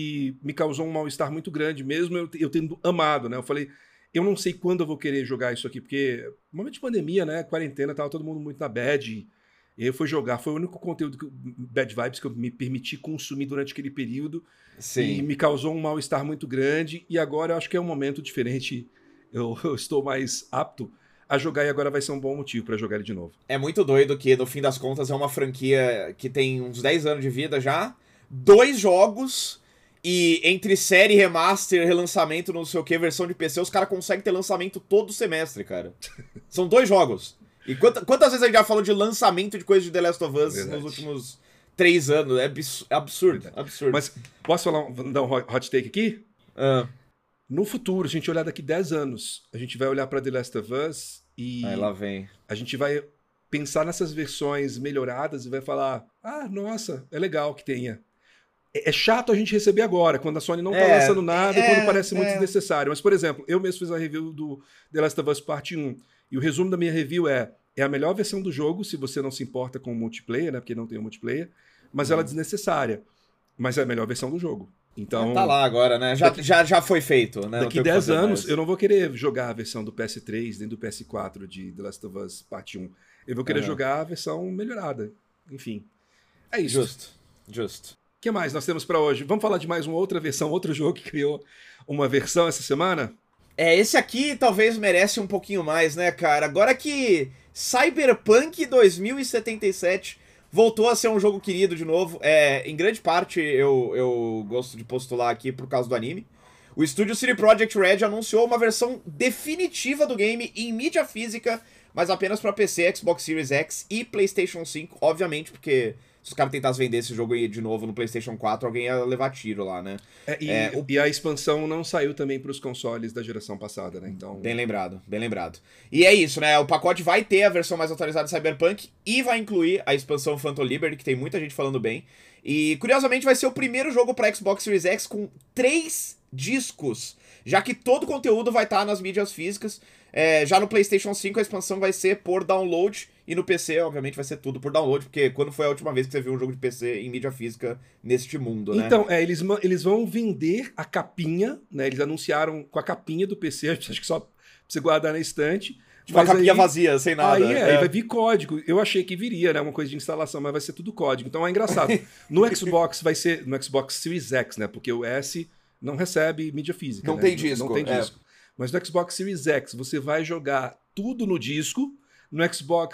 me causou um mal-estar muito grande, mesmo eu tendo amado, né? Eu falei, eu não sei quando eu vou querer jogar isso aqui, porque no momento de pandemia, né, quarentena, tava todo mundo muito na bad, e eu fui jogar, foi o único conteúdo bad vibes que eu me permiti consumir durante aquele período. Sim. E me causou um mal-estar muito grande, e agora eu acho que é um momento diferente, eu estou mais apto a jogar, e agora vai ser um bom motivo para jogar ele de novo.
É muito doido que, no fim das contas, é uma franquia que tem uns 10 anos de vida já, 2 jogos, e entre série, remaster, relançamento, não sei o que, versão de PC, os caras conseguem ter lançamento todo semestre, cara. São 2 jogos. E quantas vezes a gente já falou de lançamento de coisa de The Last of Us nos últimos 3 anos? É absurdo, absurdo.
Mas posso dar um hot take aqui? No futuro, a gente olhar daqui 10 anos, a gente vai olhar para The Last of Us e
aí lá vem.
A gente vai pensar nessas versões melhoradas e vai falar, nossa, é legal que tenha. É chato a gente receber agora, quando a Sony não tá lançando nada e quando parece muito desnecessário. Mas, por exemplo, eu mesmo fiz a review do The Last of Us Parte 1. E o resumo da minha review é a melhor versão do jogo, se você não se importa com o multiplayer, né? Porque não tem o multiplayer, mas ela é desnecessária. mas é a melhor versão do jogo. Então,
tá lá agora, né? Já foi feito, né?
Daqui 10 anos, eu não vou querer jogar a versão do PS3 nem do PS4 de The Last of Us Part 1. Eu vou querer jogar a versão melhorada. Enfim, é isso.
Justo.
O que mais nós temos pra hoje? Vamos falar de mais uma outra versão, outro jogo que criou uma versão essa semana?
Esse aqui talvez merece um pouquinho mais, né, cara? Agora que Cyberpunk 2077 voltou a ser um jogo querido de novo. Em grande parte, eu gosto de postular aqui por causa do anime. O estúdio CD Projekt Red anunciou uma versão definitiva do game em mídia física, mas apenas para PC, Xbox Series X e PlayStation 5, obviamente, porque se os caras tentassem vender esse jogo aí de novo no PlayStation 4, alguém ia levar tiro lá, né?
E a expansão não saiu também para os consoles da geração passada, né? Então...
Bem lembrado. E é isso, né? O pacote vai ter a versão mais atualizada de Cyberpunk e vai incluir a expansão Phantom Liberty, que tem muita gente falando bem. E, curiosamente, vai ser o primeiro jogo para Xbox Series X com 3 discos, já que todo o conteúdo vai estar nas mídias físicas. Já no PlayStation 5 a expansão vai ser por download, e no PC, obviamente, vai ser tudo por download, porque quando foi a última vez que você viu um jogo de PC em mídia física neste mundo, né?
Então, eles vão vender a capinha, né? Eles anunciaram com a capinha do PC, acho que só pra você guardar na estante.
Tipo, uma capinha vazia, sem nada.
Aí vai vir código. Eu achei que viria, né? Uma coisa de instalação, mas vai ser tudo código. Então é engraçado. No Xbox vai ser no Xbox Series X, né? Porque o S não recebe mídia física.
Não tem disco.
Não tem disco. Mas no Xbox Series X você vai jogar tudo no disco. No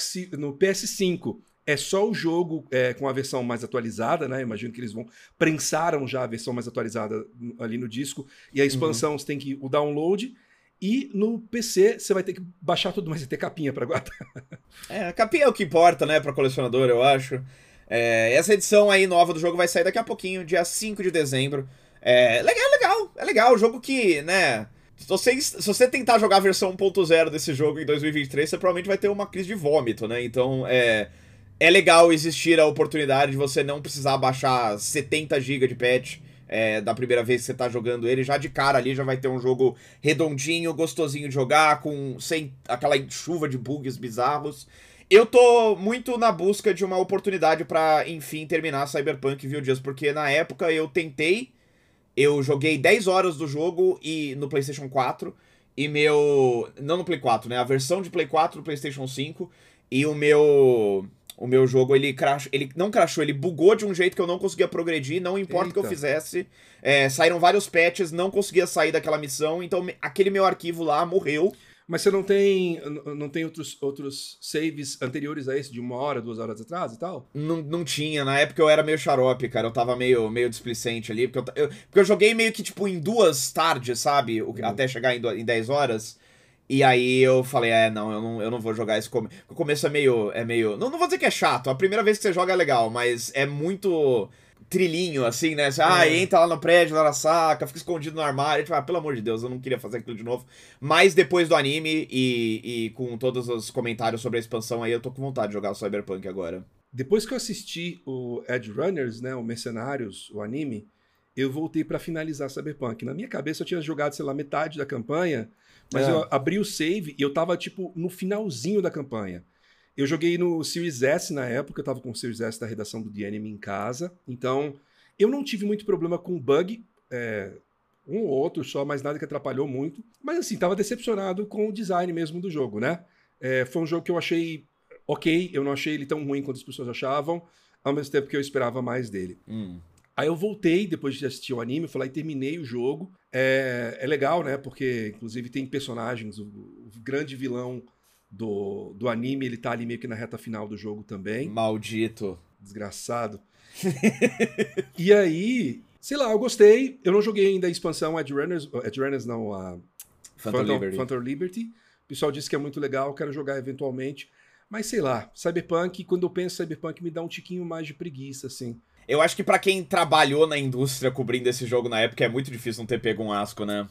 PS5 é só o jogo com a versão mais atualizada, né? Imagino que eles prensaram já a versão mais atualizada ali no disco. E a expansão você tem que o download. E no PC você vai ter que baixar tudo, mas vai ter capinha pra guardar.
A capinha é o que importa, né, pra colecionador, eu acho. Essa edição aí nova do jogo vai sair daqui a pouquinho, dia 5 de dezembro. É legal. Jogo que, né... Se você tentar jogar a versão 1.0 desse jogo em 2023, você provavelmente vai ter uma crise de vômito, né? Então, é legal existir a oportunidade de você não precisar baixar 70 GB de patch da primeira vez que você tá jogando ele. Já de cara ali já vai ter um jogo redondinho, gostosinho de jogar, sem aquela chuva de bugs bizarros. Eu tô muito na busca de uma oportunidade pra, enfim, terminar Cyberpunk, viu, Dias? Porque na época eu joguei 10 horas do jogo no PlayStation 4, e não no Play 4, né? A versão de Play 4 do PlayStation 5, e o meu jogo, ele não crashou, ele bugou de um jeito que eu não conseguia progredir, não importa o que eu fizesse. Saíram vários patches, não conseguia sair daquela missão, então aquele meu arquivo lá morreu.
Mas você não tem outros saves anteriores a esse, de 1 hora, 2 horas atrás e tal?
Não tinha, na época eu era meio xarope, cara, eu tava meio displicente ali, porque eu joguei meio que tipo em 2 tardes, sabe, até chegar em 10 horas, e aí eu falei, eu não vou jogar esse começo. O começo é meio, não vou dizer que é chato, a primeira vez que você joga é legal, mas é muito trilhinho, assim, né? Você, entra lá no prédio, lá na saca, fica escondido no armário. Tipo, pelo amor de Deus, eu não queria fazer aquilo de novo. Mas depois do anime e com todos os comentários sobre a expansão aí, eu tô com vontade de jogar o Cyberpunk agora.
Depois que eu assisti o Edge Runners, né, o Mercenários, o anime, eu voltei pra finalizar Cyberpunk. Na minha cabeça eu tinha jogado, sei lá, metade da campanha, mas eu abri o save e eu tava, tipo, no finalzinho da campanha. Eu joguei no Series S na época, eu tava com o Series S da redação do The Enemy em casa, então eu não tive muito problema com bug, um ou outro só, mas nada que atrapalhou muito. Mas assim, tava decepcionado com o design mesmo do jogo, né? Foi um jogo que eu achei ok, eu não achei ele tão ruim quanto as pessoas achavam, ao mesmo tempo que eu esperava mais dele. Aí eu voltei, depois de assistir o anime, fui lá e terminei o jogo. É legal, né? Porque, inclusive, tem personagens, o grande vilão do anime, ele tá ali meio que na reta final do jogo também.
Maldito.
Desgraçado. E aí, sei lá, eu gostei. Eu não joguei ainda a expansão Edge Runners não, a Phantom Liberty. O pessoal disse que é muito legal, quero jogar eventualmente. Mas sei lá, Cyberpunk, quando eu penso em Cyberpunk, me dá um tiquinho mais de preguiça, assim.
Eu acho que pra quem trabalhou na indústria cobrindo esse jogo na época, é muito difícil não ter pego um asco, né?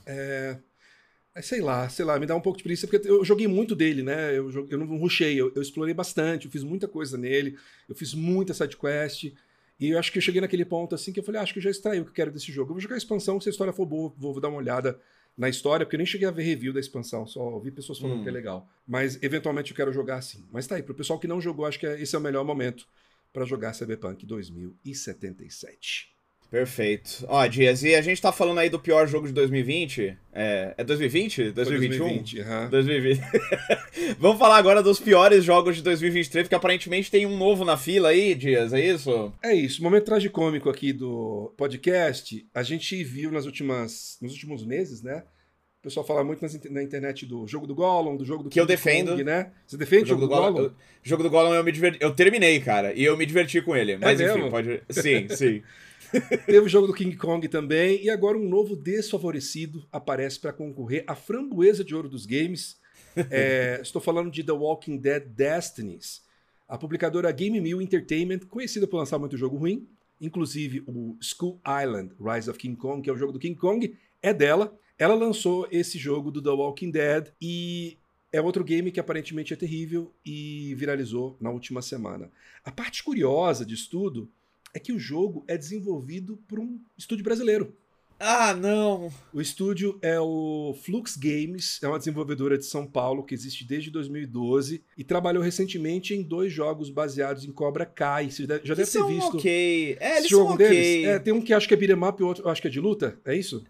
Sei lá, me dá um pouco de preguiça, porque eu joguei muito dele, né? Eu não rushei, eu explorei bastante, eu fiz muita coisa nele, eu fiz muita sidequest, e eu acho que eu cheguei naquele ponto assim que eu falei, acho que eu já extraí o que eu quero desse jogo. Eu vou jogar a expansão, se a história for boa, vou dar uma olhada na história, porque eu nem cheguei a ver review da expansão, só ouvi pessoas falando que é legal. Mas, eventualmente, eu quero jogar sim. Mas tá aí, pro pessoal que não jogou, acho que esse é o melhor momento pra jogar Cyberpunk 2077.
Perfeito. Ó, Dias, e a gente tá falando aí do pior jogo de 2020. É 2020? 2021?
2020, uhum.
2020. Vamos falar agora dos piores jogos de 2023, porque aparentemente tem um novo na fila aí, Dias, é isso?
É isso. Momento tragicômico aqui do podcast. A gente viu nos últimos meses, né? O pessoal fala muito na internet do jogo do Gollum, do jogo do
que eu defendo,
Kong, né? Você defende o jogo do Gollum?
O jogo do Gollum eu terminei, cara, e eu me diverti com ele. Mas enfim,
mesmo?
pode... Sim.
Teve o jogo do King Kong também, e agora um novo desfavorecido aparece para concorrer à framboesa de ouro dos games. Estou falando de The Walking Dead Destinies. A publicadora Game Mill Entertainment, conhecida por lançar muito jogo ruim, inclusive o Skull Island Rise of King Kong, que é o jogo do King Kong, é dela. Ela lançou esse jogo do The Walking Dead e é outro game que aparentemente é terrível e viralizou na última semana. A parte curiosa disso tudo é que o jogo é desenvolvido por um estúdio brasileiro.
Ah, não!
O estúdio é o Flux Games, é uma desenvolvedora de São Paulo que existe desde 2012 e trabalhou recentemente em 2 jogos baseados em Cobra Kai. Você já deve ter visto.
Ok.
Eles são ok. Tem um que acho que é beat'em up e o outro acho que é de luta, é isso?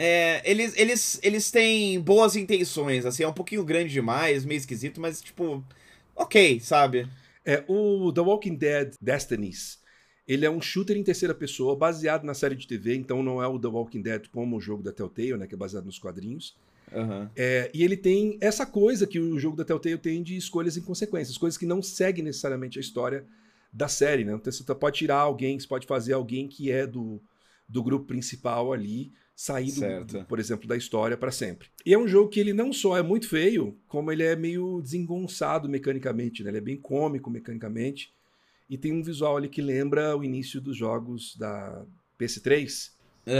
Eles têm boas intenções, assim, é um pouquinho grande demais, meio esquisito, mas tipo, ok, sabe?
O The Walking Dead Destinies. Ele é um shooter em terceira pessoa, baseado na série de TV, então não é o The Walking Dead como o jogo da Telltale, né, que é baseado nos quadrinhos.
Uhum.
E ele tem essa coisa que o jogo da Telltale tem de escolhas e consequências, coisas que não seguem necessariamente a história da série, né? Então você pode tirar alguém, você pode fazer alguém que é do grupo principal ali, sair, por exemplo, da história para sempre. E é um jogo que ele não só é muito feio, como ele é meio desengonçado mecanicamente, né? Ele é bem cômico mecanicamente. E tem um visual ali que lembra o início dos jogos da PS3.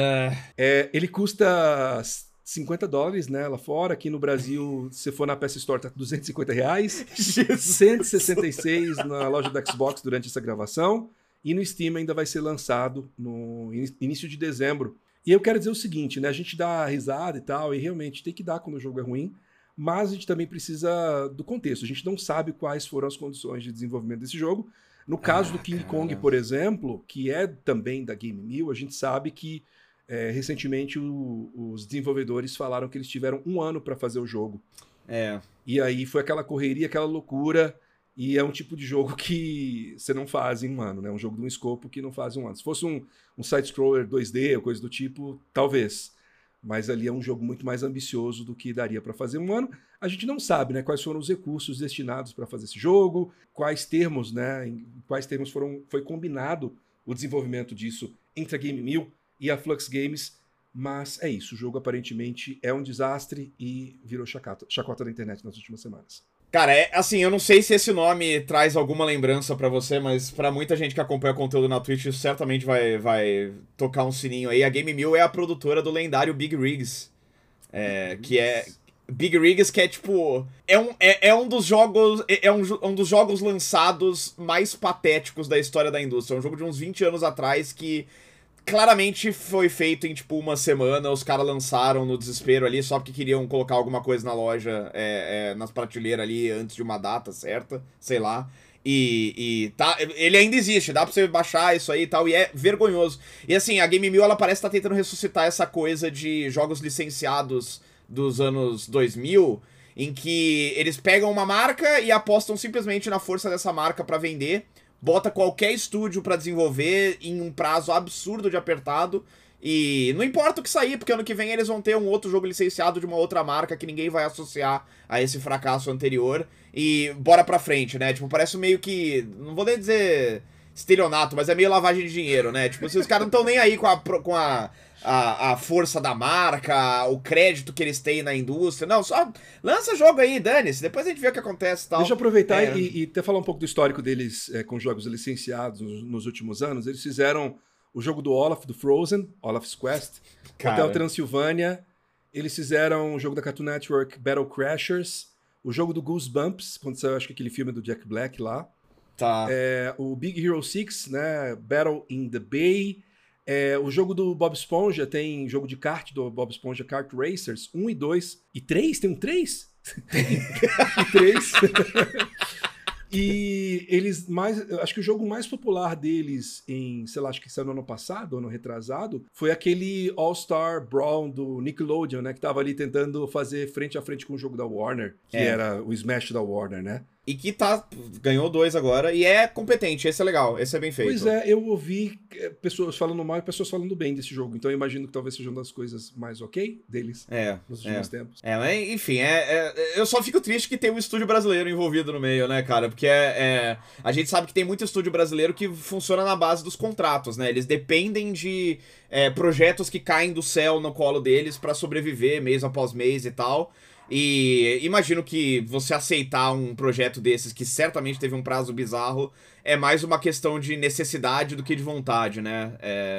Ele custa $50, né, lá fora. Aqui no Brasil, se for na PS Store, tá R$250. 166 na loja da Xbox durante essa gravação. E no Steam ainda vai ser lançado no início de dezembro. E eu quero dizer o seguinte, né? A gente dá risada e tal, e realmente tem que dar quando o jogo é ruim. Mas a gente também precisa do contexto. A gente não sabe quais foram as condições de desenvolvimento desse jogo. No caso do King Kong, por exemplo, que é também da Game Mill, a gente sabe que recentemente os desenvolvedores falaram que eles tiveram 1 ano para fazer o jogo. E aí foi aquela correria, aquela loucura, e é um tipo de jogo que você não faz em 1 ano, né? Um jogo de um escopo que não faz em 1 ano. Se fosse um side-scroller 2D ou coisa do tipo, talvez. Mas ali é um jogo muito mais ambicioso do que daria para fazer em 1 ano. A gente não sabe, né, quais foram os recursos destinados para fazer esse jogo, quais termos, né, em quais termos foi combinado o desenvolvimento disso entre a Game Mill e a Flux Games. Mas é isso, o jogo aparentemente é um desastre e virou chacota da internet nas últimas semanas.
Cara, assim, eu não sei se esse nome traz alguma lembrança pra você, mas pra muita gente que acompanha conteúdo na Twitch, isso certamente vai tocar um sininho aí. A Game Mill é a produtora do lendário Big Rigs. Que é... Big Rigs, que é tipo... É um dos jogos... um dos jogos lançados mais patéticos da história da indústria. É um jogo de uns 20 anos atrás que... Claramente foi feito em, tipo, 1 semana, os caras lançaram no desespero ali, só porque queriam colocar alguma coisa na loja, nas prateleiras ali, antes de uma data certa, sei lá. E tá, ele ainda existe, dá pra você baixar isso aí e tal, e é vergonhoso. E assim, a Game Mill, ela parece estar tentando ressuscitar essa coisa de jogos licenciados dos anos 2000, em que eles pegam uma marca e apostam simplesmente na força dessa marca pra vender, bota qualquer estúdio pra desenvolver em um prazo absurdo de apertado, e não importa o que sair, porque ano que vem eles vão ter um outro jogo licenciado de uma outra marca que ninguém vai associar a esse fracasso anterior, e bora pra frente, né? Tipo, parece meio que, não vou nem dizer estelionato, mas é meio lavagem de dinheiro, né? Tipo, se os caras não estão nem aí com a força da marca, o crédito que eles têm na indústria. Não, só lança jogo aí, dane-se, depois a gente vê o que acontece e tal.
Deixa eu aproveitar e até falar um pouco do histórico deles com jogos licenciados nos últimos anos. Eles fizeram o jogo do Olaf, do Frozen, Olaf's Quest, Hotel Transilvânia. Eles fizeram o jogo da Cartoon Network, Battle Crashers, o jogo do Goosebumps, quando saiu, acho que aquele filme do Jack Black lá.
Tá.
O Big Hero 6, né, Battle in the Bay. O jogo do Bob Esponja, tem jogo de kart do Bob Esponja, Kart Racers, 1 e 2. E 3? Tem um 3? E 3. E eles eu acho que o jogo mais popular deles em, sei lá, acho que saiu no ano passado, ano retrasado, foi aquele All-Star Brawl do Nickelodeon, né? Que tava ali tentando fazer frente a frente com o jogo da Warner, que era o Smash da Warner, né?
E que ganhou 2 agora e é competente, esse é legal, esse é bem feito.
Pois é, eu ouvi pessoas falando mal e pessoas falando bem desse jogo, então eu imagino que talvez seja uma das coisas mais ok deles nos últimos tempos.
Mas enfim, eu só fico triste que tem um estúdio brasileiro envolvido no meio, né, cara? Porque a gente sabe que tem muito estúdio brasileiro que funciona na base dos contratos, né? Eles dependem de projetos que caem do céu no colo deles pra sobreviver mês após mês e tal. E imagino que você aceitar um projeto desses, que certamente teve um prazo bizarro, é mais uma questão de necessidade do que de vontade, né?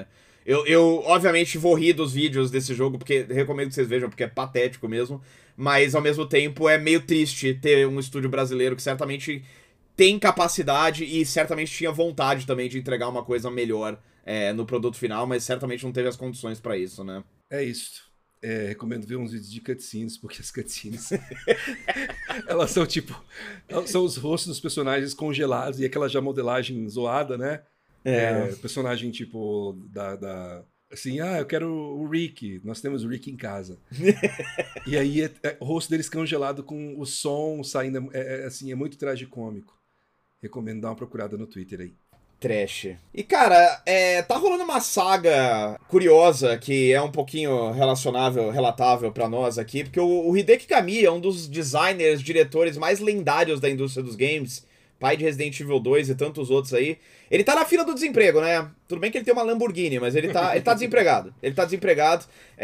Eu obviamente vou rir dos vídeos desse jogo, porque recomendo que vocês vejam, porque é patético mesmo, mas ao mesmo tempo é meio triste ter um estúdio brasileiro que certamente tem capacidade e certamente tinha vontade também de entregar uma coisa melhor no produto final, mas certamente não teve as condições pra isso, né?
É isso. Recomendo ver uns vídeos de cutscenes, porque as cutscenes elas são tipo, são os rostos dos personagens congelados e aquela já modelagem zoada, né? Personagem tipo assim, eu quero o Rick, nós temos o Rick em casa. E aí o rosto deles congelado com o som saindo, assim, é muito tragicômico. Recomendo dar uma procurada no Twitter aí.
Trash. E, cara, tá rolando uma saga curiosa que é um pouquinho relatável pra nós aqui, porque o Hideki Kamiya é um dos designers, diretores mais lendários da indústria dos games, pai de Resident Evil 2 e tantos outros aí. Ele tá na fila do desemprego, né? Tudo bem que ele tem uma Lamborghini, mas ele tá desempregado. Ele tá desempregado.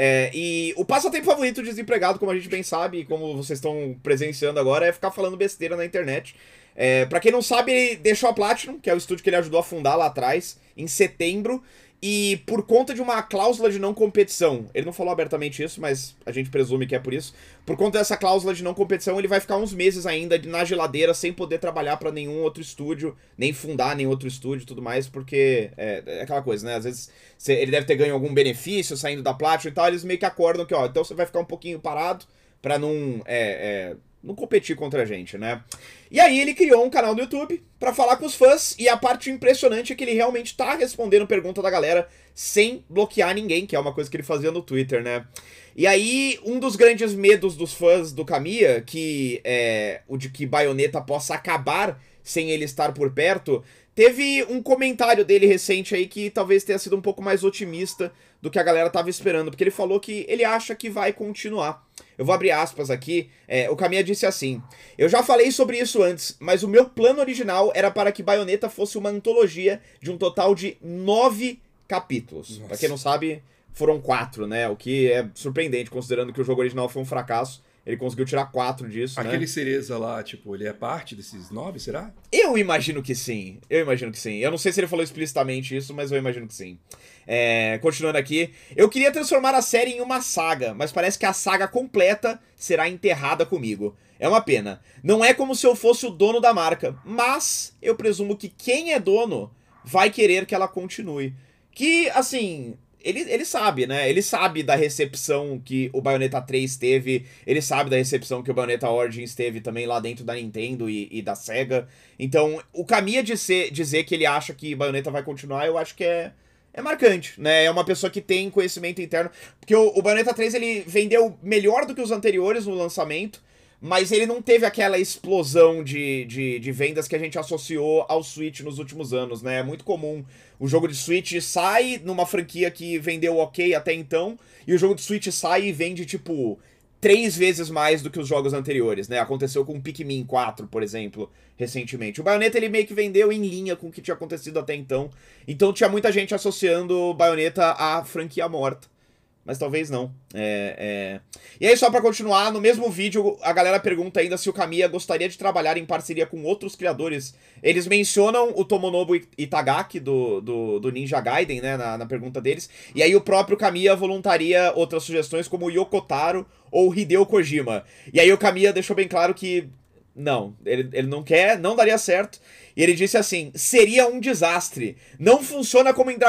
E o passatempo favorito de desempregado, como a gente bem sabe, e como vocês estão presenciando agora, é ficar falando besteira na internet. Pra quem não sabe, ele deixou a Platinum, que é o estúdio que ele ajudou a fundar lá atrás, em setembro, e por conta de uma cláusula de não competição, ele não falou abertamente isso, mas a gente presume que é por isso, por conta dessa cláusula de não competição, ele vai ficar uns meses ainda na geladeira sem poder trabalhar pra nenhum outro estúdio, nem fundar nenhum outro estúdio e tudo mais, porque é aquela coisa, né? Às vezes ele deve ter ganho algum benefício saindo da Platinum e tal, eles meio que acordam que, então você vai ficar um pouquinho parado pra não competir contra a gente, né? E aí ele criou um canal no YouTube pra falar com os fãs, e a parte impressionante é que ele realmente tá respondendo pergunta da galera sem bloquear ninguém, que é uma coisa que ele fazia no Twitter, né? E aí, um dos grandes medos dos fãs do Kamiya, que é o de que Bayonetta possa acabar sem ele estar por perto, teve um comentário dele recente aí que talvez tenha sido um pouco mais otimista do que a galera tava esperando, porque ele falou que ele acha que vai continuar. Eu vou abrir aspas aqui. O Kamiya disse assim: "Eu já falei sobre isso antes, mas o meu plano original era para que Bayonetta fosse uma antologia de um total de 9 capítulos. Pra quem não sabe, foram 4, né? O que é surpreendente, considerando que o jogo original foi um fracasso. Ele conseguiu tirar 4 disso, né?
Aquele Cereza lá, tipo, ele é parte desses 9, será?
Eu imagino que sim. Eu não sei se ele falou explicitamente isso, mas eu imagino que sim. Continuando aqui. Eu queria transformar a série em uma saga, mas parece que a saga completa será enterrada comigo. É uma pena. Não é como se eu fosse o dono da marca, mas eu presumo que quem é dono vai querer que ela continue. Que, assim... Ele sabe, né? Ele sabe da recepção que o Bayonetta 3 teve. Ele sabe da recepção que o Bayonetta Origins teve também lá dentro da Nintendo e da Sega. Então, o Kamiya dizer que ele acha que Bayonetta vai continuar, eu acho que é marcante, né? É uma pessoa que tem conhecimento interno. Porque o Bayonetta 3, ele vendeu melhor do que os anteriores no lançamento, mas ele não teve aquela explosão de vendas que a gente associou ao Switch nos últimos anos, né? É muito comum o jogo de Switch sai numa franquia que vendeu ok até então, e o jogo de Switch sai e vende, tipo, 3 vezes mais do que os jogos anteriores, né? Aconteceu com o Pikmin 4, por exemplo, recentemente. O Bayonetta, ele meio que vendeu em linha com o que tinha acontecido até então, então tinha muita gente associando o Bayonetta à franquia morta. Mas talvez não. E aí, só pra continuar, no mesmo vídeo, a galera pergunta ainda se o Kamiya gostaria de trabalhar em parceria com outros criadores. Eles mencionam o Tomonobu Itagaki, do Ninja Gaiden, né, na pergunta deles. E aí o próprio Kamiya voluntaria outras sugestões, como o Yoko Taro ou Hideo Kojima. E aí o Kamiya deixou bem claro que não, ele não quer, não daria certo. E ele disse assim: seria um desastre. Não funciona como em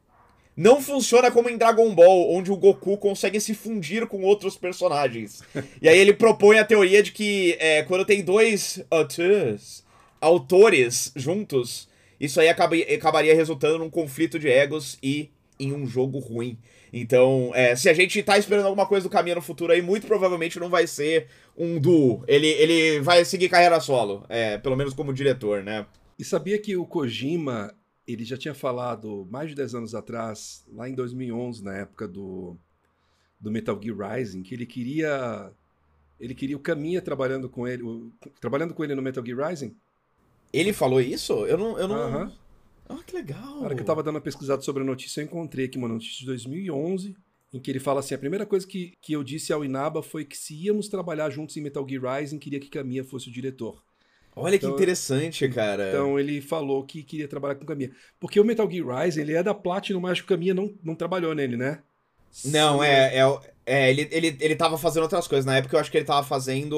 Dragon Ball, onde o Goku consegue se fundir com outros personagens. E aí ele propõe a teoria de que quando tem dois auteurs autores juntos, isso aí acabaria resultando num conflito de egos e em um jogo ruim. Então, se a gente tá esperando alguma coisa do Kamiya no futuro aí, muito provavelmente não vai ser um duo. Ele vai seguir carreira solo, pelo menos como diretor, né?
E sabia que o Kojima, ele já tinha falado mais de 10 anos atrás, lá em 2011, na época do Metal Gear Rising, que ele queria o Kamiya trabalhando com ele no Metal Gear Rising?
Ele falou isso? Eu não...
Aham.
Ah, que legal.
Na hora que eu tava dando uma pesquisada sobre a notícia, eu encontrei aqui uma notícia de 2011, em que ele fala assim, a primeira coisa que eu disse ao Inaba foi que se íamos trabalhar juntos em Metal Gear Rising, queria que Kamiya fosse o diretor.
Olha que interessante, cara.
Então ele falou que queria trabalhar com o Kamiya. Porque o Metal Gear Rising, ele é da Platinum, mas acho que o Kamiya não trabalhou nele, né?
Não, ele tava fazendo outras coisas. Na época eu acho que ele tava fazendo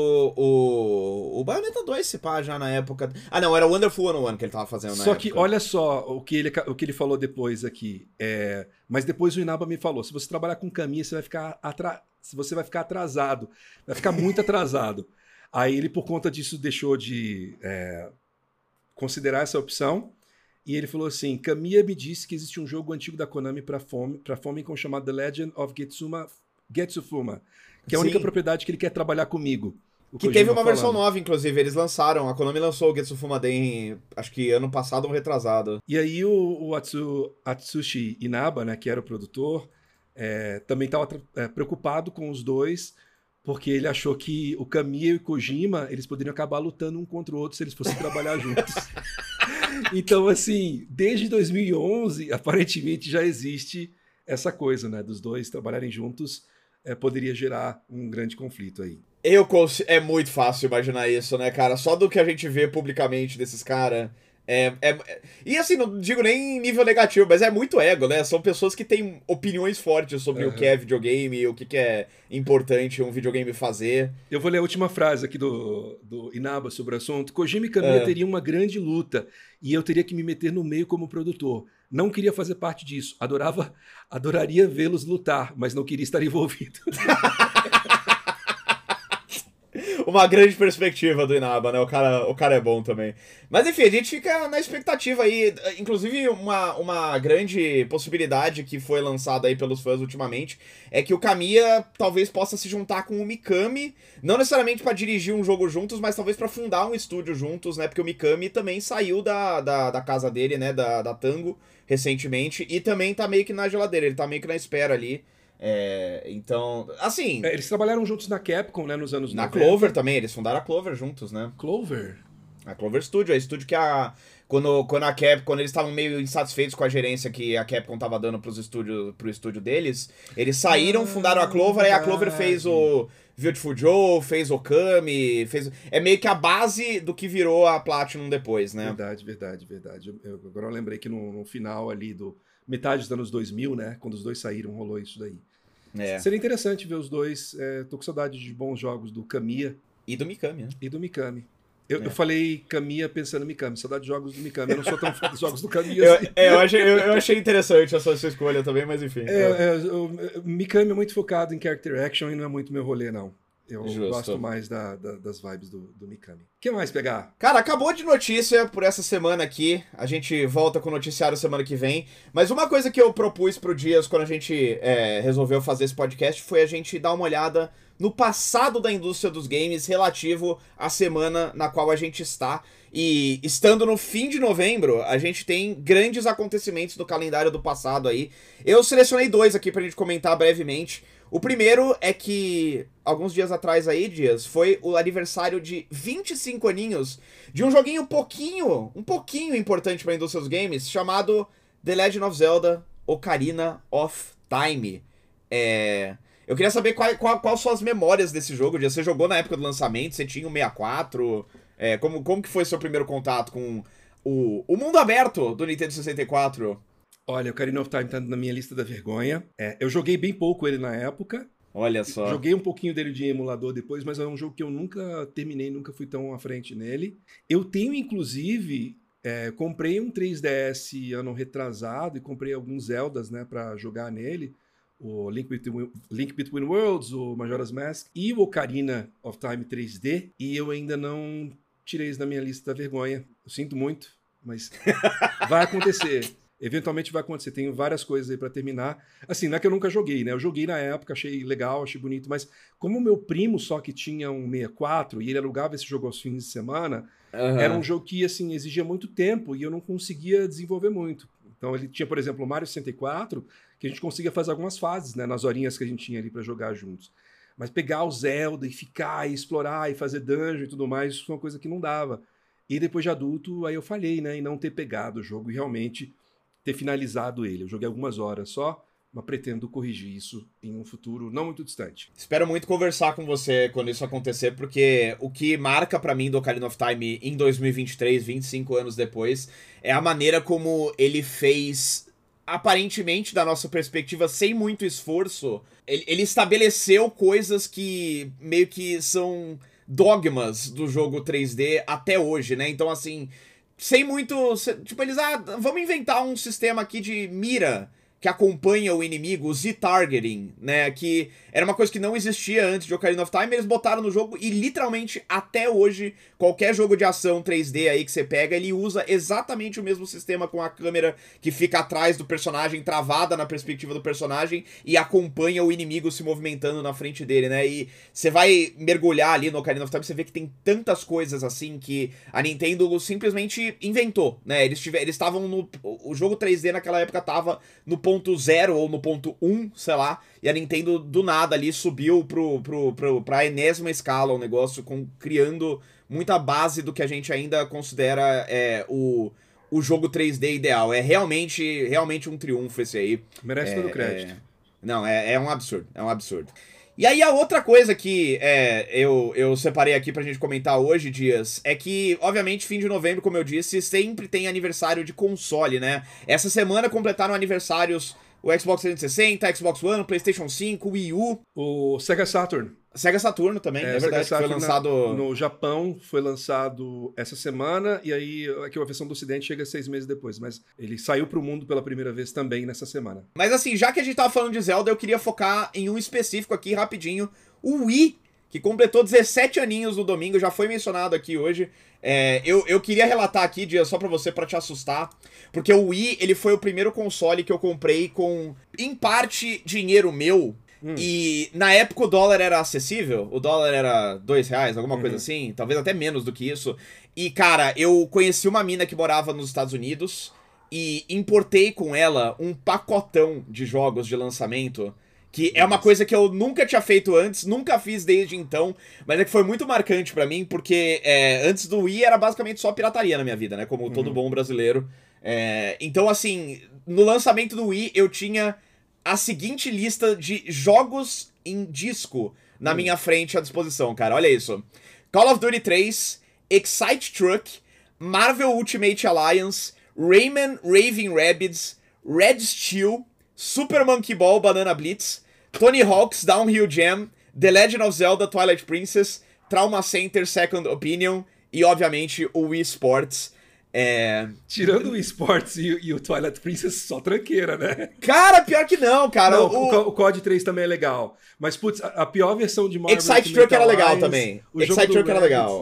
o Bayonetta 2, se pá, já na época. Ah, não, era o Wonderful 101 que ele tava fazendo na
Só
época.
que olha só o que ele falou depois aqui. Mas depois o Inaba me falou: se você trabalhar com Kamiya, você vai ficar atrasado. Vai ficar muito atrasado. Aí ele, por conta disso, deixou de considerar essa opção. E ele falou assim: Kamiya me disse que existe um jogo antigo da Konami para Famicom chamado The Legend of Getsufuma, que é a única
Sim.
propriedade que ele quer trabalhar comigo.
Que teve uma versão nova, inclusive. Eles lançaram. A Konami lançou o Getsufuma Den, acho que ano passado ou retrasado.
E aí o Atsushi Inaba, né, que era o produtor, também estava preocupado com os dois, porque ele achou que o Kamiya e o Kojima eles poderiam acabar lutando um contra o outro se eles fossem trabalhar juntos. Então, assim, desde 2011, aparentemente já existe essa coisa, né, dos dois trabalharem juntos, poderia gerar um grande conflito aí.
É muito fácil imaginar isso, né, cara? Só do que a gente vê publicamente desses caras. E assim, não digo nem em nível negativo, mas é muito ego, né? São pessoas que têm opiniões fortes sobre o que é videogame, o que é importante um videogame fazer.
Eu vou ler a última frase aqui do Inaba sobre o assunto. Kojima e Kamiya teriam uma grande luta e eu teria que me meter no meio como produtor. Não queria fazer parte disso. Adoraria vê-los lutar, mas não queria estar envolvido.
Uma grande perspectiva do Inaba, né? O cara é bom também. Mas enfim, a gente fica na expectativa aí. Inclusive, uma grande possibilidade que foi lançada aí pelos fãs ultimamente é que o Kamiya talvez possa se juntar com o Mikami, não necessariamente pra dirigir um jogo juntos, mas talvez pra fundar um estúdio juntos, né? Porque o Mikami também saiu da casa dele, né? Da Tango, recentemente, e também tá meio que na geladeira, ele tá meio que na espera ali. Então, assim...
Eles trabalharam juntos na Capcom, né, nos anos 90.
Na Clover também, eles fundaram a Clover juntos, né?
Clover?
A Clover Studio, é estúdio que quando eles estavam meio insatisfeitos com a gerência que a Capcom tava dando pro estúdio deles, eles saíram, fundaram a Clover, aí a Clover fez o Beautiful Joe, fez Okami, é meio que a base do que virou a Platinum depois, né?
Verdade. Agora eu lembrei que no final ali metade dos anos 2000, né, quando os dois saíram, rolou isso daí. Seria interessante ver os dois. Tô com saudade de bons jogos do Kamiya.
E do Mikami, né?
E do Mikami. Eu falei Kamiya pensando em Mikami, saudade de jogos do Mikami. Eu não sou tão fã dos jogos do Kamiya assim.
Eu achei interessante essa sua escolha também, mas enfim.
O Mikami é muito focado em character action e não é muito meu rolê, não. Eu gosto mais das vibes do Mikami. O que mais pegar?
Cara, acabou de notícia por essa semana aqui. A gente volta com o noticiário semana que vem. Mas uma coisa que eu propus pro Dias quando a gente resolveu fazer esse podcast foi a gente dar uma olhada no passado da indústria dos games relativo à semana na qual a gente está. E estando no fim de novembro, a gente tem grandes acontecimentos do calendário do passado aí. Eu selecionei 2 aqui pra gente comentar brevemente. O primeiro é que, alguns dias atrás aí, Dias, foi o aniversário de 25 aninhos de um joguinho um pouquinho importante pra indústria dos games, chamado The Legend of Zelda Ocarina of Time. Eu queria saber quais são as memórias desse jogo, Dias. Você jogou na época do lançamento, você tinha o 64... como que foi seu primeiro contato com o mundo aberto do Nintendo 64?
Olha, o Ocarina of Time tá na minha lista da vergonha. Eu joguei bem pouco ele na época.
Olha só.
Joguei um pouquinho dele de emulador depois, mas é um jogo que eu nunca terminei, nunca fui tão à frente nele. Eu tenho, inclusive, comprei um 3DS ano retrasado e comprei alguns Zeldas, né, pra jogar nele. O Link Between Worlds, o Majora's Mask e o Ocarina of Time 3D. E eu ainda não tirei isso da minha lista da vergonha. Eu sinto muito, mas vai acontecer. Eventualmente vai acontecer. Tenho várias coisas aí pra terminar. Assim, não é que eu nunca joguei, né? Eu joguei na época, achei legal, achei bonito, mas como o meu primo só que tinha um 64 e ele alugava esse jogo aos fins de semana, era um jogo que, assim, exigia muito tempo e eu não conseguia desenvolver muito. Então ele tinha, por exemplo, o Mario 64, que a gente conseguia fazer algumas fases, né? Nas horinhas que a gente tinha ali pra jogar juntos. Mas pegar o Zelda e ficar, e explorar, e fazer dungeon e tudo mais, isso foi uma coisa que não dava. E depois de adulto, aí eu falhei, né? Em não ter pegado o jogo e realmente ter finalizado ele. Eu joguei algumas horas só, mas pretendo corrigir isso em um futuro não muito distante.
Espero muito conversar com você quando isso acontecer, porque o que marca pra mim do Ocarina of Time em 2023, 25 anos depois, é a maneira como ele fez, aparentemente, da nossa perspectiva, sem muito esforço, ele estabeleceu coisas que meio que são dogmas do jogo 3D até hoje, né? Então, assim, sem muito... Tipo, eles, vamos inventar um sistema aqui de mira que acompanha o inimigo, o Z-Targeting, né, que era uma coisa que não existia antes de Ocarina of Time, eles botaram no jogo e literalmente até hoje, qualquer jogo de ação 3D aí que você pega, ele usa exatamente o mesmo sistema com a câmera que fica atrás do personagem, travada na perspectiva do personagem e acompanha o inimigo se movimentando na frente dele, né, e você vai mergulhar ali no Ocarina of Time, você vê que tem tantas coisas assim que a Nintendo simplesmente inventou, né, eles estavam no... O jogo 3D naquela época tava no ponto 0 ou no ponto 1, sei lá, e a Nintendo do nada ali subiu pra enésima escala o negócio, criando muita base do que a gente ainda considera o jogo 3D ideal. É realmente um triunfo esse aí.
Merece todo o crédito.
Não, é um absurdo, é um absurdo. E aí a outra coisa que eu separei aqui pra gente comentar hoje, Dias, é que, obviamente, fim de novembro, como eu disse, sempre tem aniversário de console, né? Essa semana completaram aniversários o Xbox 360, Xbox One, PlayStation 5, Wii U.
O Sega Saturn.
Sega Saturno também, é verdade, que foi lançado...
No Japão foi lançado essa semana, e aí aqui a versão do Ocidente chega 6 meses depois, mas ele saiu pro mundo pela primeira vez também nessa semana.
Mas assim, já que a gente tava falando de Zelda, eu queria focar em um específico aqui, rapidinho, o Wii, que completou 17 aninhos no domingo, já foi mencionado aqui hoje. Eu queria relatar aqui, Dia, só pra você, pra te assustar, porque o Wii, ele foi o primeiro console que eu comprei com, em parte, dinheiro meu. E na época o dólar era acessível, o dólar era R$2, alguma coisa assim, talvez até menos do que isso. E cara, eu conheci uma mina que morava nos Estados Unidos e importei com ela um pacotão de jogos de lançamento, que é uma coisa que eu nunca tinha feito antes, nunca fiz desde então, mas é que foi muito marcante pra mim, porque antes do Wii era basicamente só pirataria na minha vida, né, como todo bom brasileiro. Então assim, no lançamento do Wii eu tinha a seguinte lista de jogos em disco na minha frente à disposição, cara. Olha isso. Call of Duty 3, Excite Truck, Marvel Ultimate Alliance, Rayman Raving Rabbids, Red Steel, Super Monkey Ball Banana Blitz, Tony Hawk's Downhill Jam, The Legend of Zelda Twilight Princess, Trauma Center Second Opinion e, obviamente, o Wii Sports.
Tirando o eSports e o Twilight Princess, só tranqueira, né?
Cara, pior que não, cara.
Não, o COD 3 também é legal. Mas, putz, a pior versão de Marvel...
Excite Truck era legal também. Excite Truck era legal.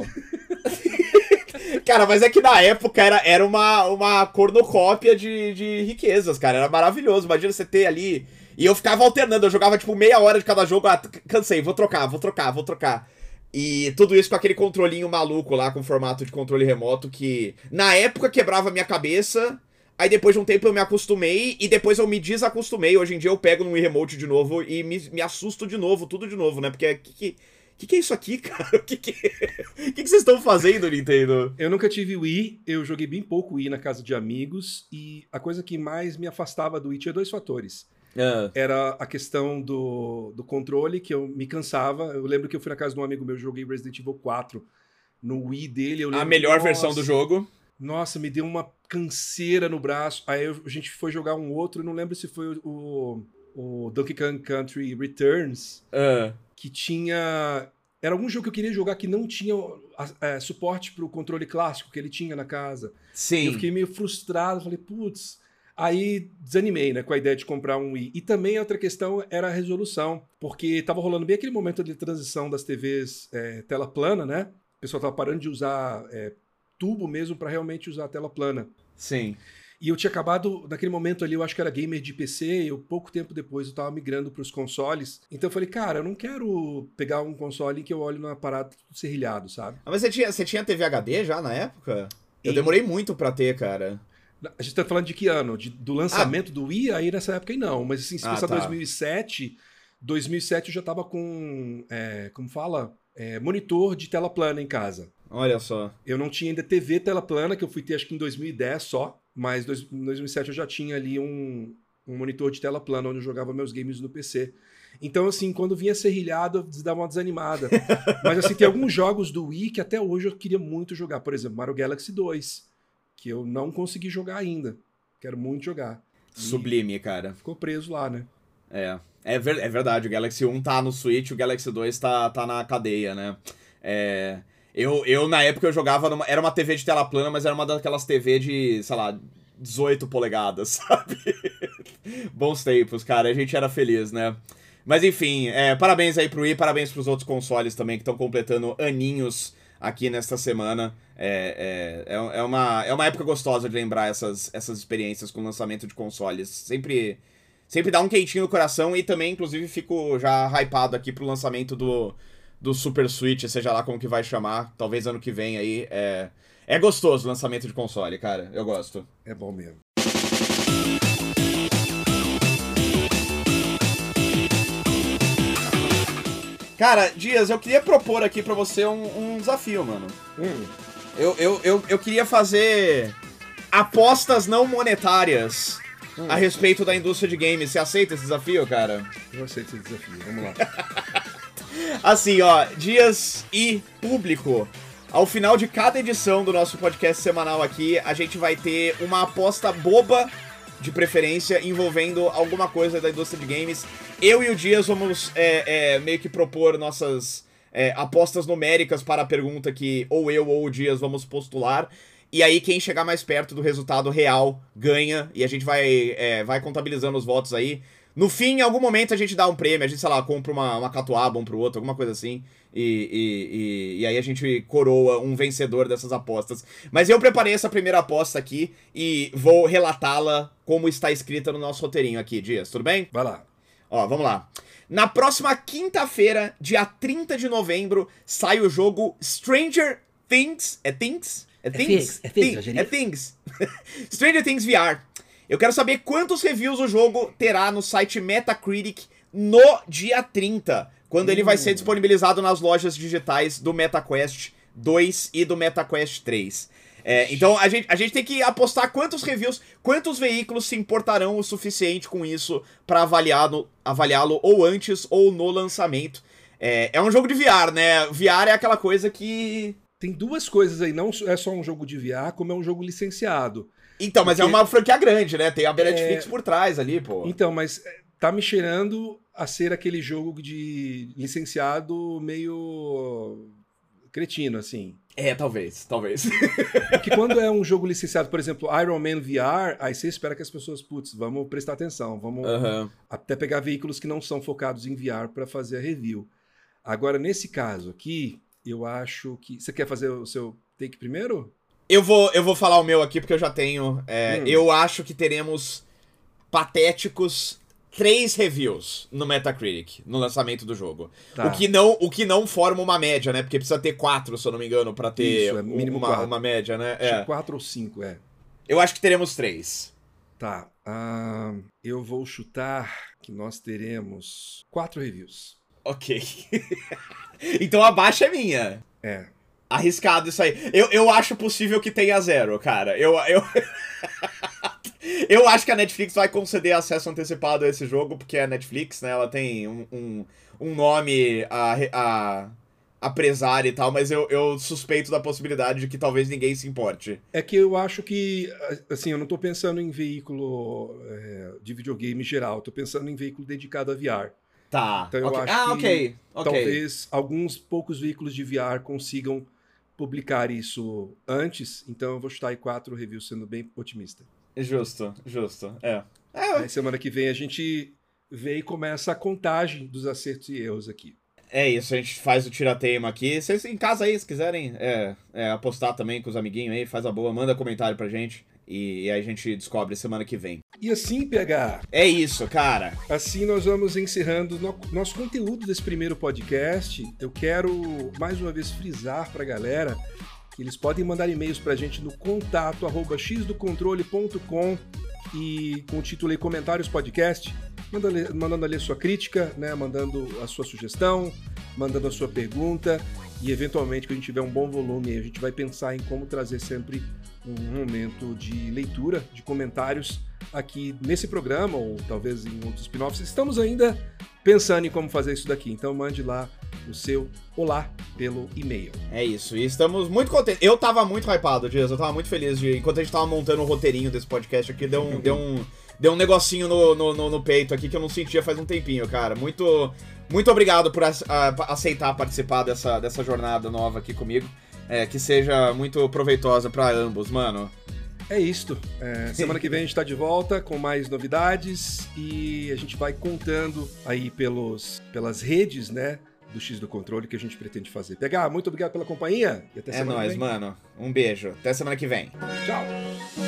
Cara, mas é que na época era uma cornucópia de riquezas, cara. Era maravilhoso. Imagina você ter ali... E eu ficava alternando. Eu jogava, tipo, meia hora de cada jogo. Cansei, vou trocar. E tudo isso com aquele controlinho maluco lá, com formato de controle remoto, que na época quebrava a minha cabeça, aí depois de um tempo eu me acostumei, e depois eu me desacostumei. Hoje em dia eu pego no Wii Remote de novo e me assusto de novo, tudo de novo, né? Porque que é isso aqui, cara? O que vocês estão fazendo, Nintendo?
Eu nunca tive Wii, eu joguei bem pouco Wii na casa de amigos, e a coisa que mais me afastava do Wii tinha 2 fatores. Era a questão do controle, que eu me cansava. Eu lembro que eu fui na casa de um amigo meu, joguei Resident Evil 4 no Wii dele. Eu lembro,
a melhor versão do jogo.
Nossa, me deu uma canseira no braço. Aí a gente foi jogar um outro, não lembro se foi o Donkey Kong Country Returns, que tinha... Era algum jogo que eu queria jogar que não tinha suporte pro controle clássico que ele tinha na casa.
Sim.
E eu fiquei meio frustrado, falei, putz... Aí desanimei, né, com a ideia de comprar um Wii. E também outra questão era a resolução, porque tava rolando bem aquele momento de transição das TVs tela plana, né? O pessoal tava parando de usar tubo mesmo para realmente usar a tela plana.
Sim.
E eu tinha acabado, naquele momento ali, eu acho que era gamer de PC, e pouco tempo depois eu tava migrando para os consoles. Então eu falei, cara, eu não quero pegar um console que eu olho na parada tudo serrilhado, sabe?
Mas você tinha TV HD já na época? Eu
Em-
demorei muito pra ter, cara.
A gente tá falando de que ano? Do lançamento do Wii? Aí nessa época aí não. Mas assim, se pensar
tá.
2007 eu já tava com, como fala? Monitor de tela plana em casa.
Olha só.
Eu não tinha ainda TV tela plana, que eu fui ter acho que em 2010 só. Mas em 2007 eu já tinha ali um monitor de tela plana, onde eu jogava meus games no PC. Então, assim, quando vinha serrilhado, eu dava uma desanimada. Mas, assim, tem alguns jogos do Wii que até hoje eu queria muito jogar. Por exemplo, Mario Galaxy 2, que eu não consegui jogar ainda. Quero muito jogar.
Sublime, cara.
Ficou preso lá, né?
É verdade, o Galaxy 1 tá no Switch, o Galaxy 2 tá na cadeia, né? Eu na época, eu jogava era uma TV de tela plana, mas era uma daquelas TV de, sei lá, 18 polegadas, sabe? Bons tempos, cara, a gente era feliz, né? Mas enfim, parabéns aí pro Wii, parabéns pros outros consoles também que estão completando aninhos aqui nesta semana. É uma época gostosa de lembrar essas experiências com o lançamento de consoles. Sempre dá um quentinho no coração e também, inclusive, fico já hypado aqui pro lançamento do Super Switch, seja lá como que vai chamar, talvez ano que vem aí. É gostoso o lançamento de console, cara, eu gosto.
É bom mesmo.
Cara, Dias, eu queria propor aqui pra você um desafio, mano. Eu queria fazer apostas não monetárias a respeito da indústria de games. Você aceita esse desafio, cara?
Eu aceito esse desafio, vamos lá.
Assim, ó, Dias e público, ao final de cada edição do nosso podcast semanal aqui, a gente vai ter uma aposta boba, de preferência, envolvendo alguma coisa da indústria de games. Eu e o Dias vamos meio que propor nossas apostas numéricas para a pergunta que ou eu ou o Dias vamos postular. E aí quem chegar mais perto do resultado real ganha, e a gente vai contabilizando os votos aí. No fim, em algum momento a gente dá um prêmio, a gente, sei lá, compra uma catuaba um pro outro, alguma coisa assim. E aí a gente coroa um vencedor dessas apostas. Mas eu preparei essa primeira aposta aqui e vou relatá-la como está escrita no nosso roteirinho aqui, Dias, tudo bem?
Vai lá.
Ó, vamos lá. Na próxima quinta-feira, dia 30 de novembro, sai o jogo Stranger Things. É Things? É Things? É Things. Stranger Things VR. Eu quero saber quantos reviews o jogo terá no site Metacritic no dia 30, quando ele vai ser disponibilizado nas lojas digitais do MetaQuest 2 e do MetaQuest 3. Então a gente tem que apostar quantos reviews, quantos veículos se importarão o suficiente com isso pra avaliá-lo ou antes ou no lançamento. É um jogo de VR, né? VR é aquela coisa que...
Tem duas coisas aí, não é só um jogo de VR, como é um jogo licenciado.
Então, mas é uma franquia grande, né? Tem a Netflix por trás ali, pô.
Então, mas tá me cheirando a ser aquele jogo de licenciado meio cretino, assim.
Talvez.
Porque quando é um jogo licenciado, por exemplo, Iron Man VR, aí você espera que as pessoas, vamos prestar atenção, vamos até pegar veículos que não são focados em VR para fazer a review. Agora, nesse caso aqui, eu acho que... Você quer fazer o seu take primeiro?
Eu vou falar o meu aqui porque eu já tenho. Eu acho que teremos patéticos 3 reviews no Metacritic, no lançamento do jogo.
Tá.
O que não forma uma média, né? Porque precisa ter 4, se eu não me engano, pra ter
Isso, mínimo
uma média, né?
Acho 4 ou 5,
Eu acho que teremos 3.
Tá. Eu vou chutar que nós teremos 4 reviews.
Ok. Então a baixa é minha. Arriscado isso aí. Eu acho possível que tenha 0, cara. Eu acho que a Netflix vai conceder acesso antecipado a esse jogo, porque a Netflix, né, ela tem um nome a prezar e tal, mas eu suspeito da possibilidade de que talvez ninguém se importe.
É que eu acho que, assim, eu não tô pensando em veículo de videogame geral, tô pensando em veículo dedicado a VR.
Tá.
Então eu acho que
ok.
talvez alguns poucos veículos de VR consigam publicar isso antes, então eu vou chutar aí 4 reviews, sendo bem otimista.
Justo.
Aí semana que vem a gente vê e começa a contagem dos acertos e erros aqui.
É isso, a gente faz o tirateima aqui. Vocês em casa aí, se quiserem apostar também com os amiguinhos aí, faz a boa, manda comentário pra gente. E aí a gente descobre semana que vem.
E assim, PH.
É isso, cara.
Assim nós vamos encerrando nosso conteúdo desse primeiro podcast. Eu quero mais uma vez frisar pra galera que eles podem mandar e-mails pra gente no contato@xdocontrole.com e com o título aí Comentários Podcast, mandando ali a sua crítica, né, mandando a sua sugestão, mandando a sua pergunta e eventualmente, quando a gente tiver um bom volume, a gente vai pensar em como trazer sempre um momento de leitura, de comentários aqui nesse programa ou talvez em outros spin-offs. Estamos ainda pensando em como fazer isso daqui, então mande lá o seu olá pelo e-mail.
É isso, e estamos muito contentes. Eu tava muito hypado, Dias, eu tava muito feliz enquanto a gente tava montando o roteirinho desse podcast aqui, deu um negocinho no peito aqui que eu não sentia faz um tempinho, cara. Muito obrigado por aceitar participar dessa jornada nova aqui comigo. Que seja muito proveitosa pra ambos, mano.
É isto. Semana que vem a gente tá de volta com mais novidades e a gente vai contando aí pelas redes, né, do X do Controle que a gente pretende fazer. PH, muito obrigado pela companhia e até semana que vem.
É nóis, mano. Um beijo. Até semana que vem.
Tchau.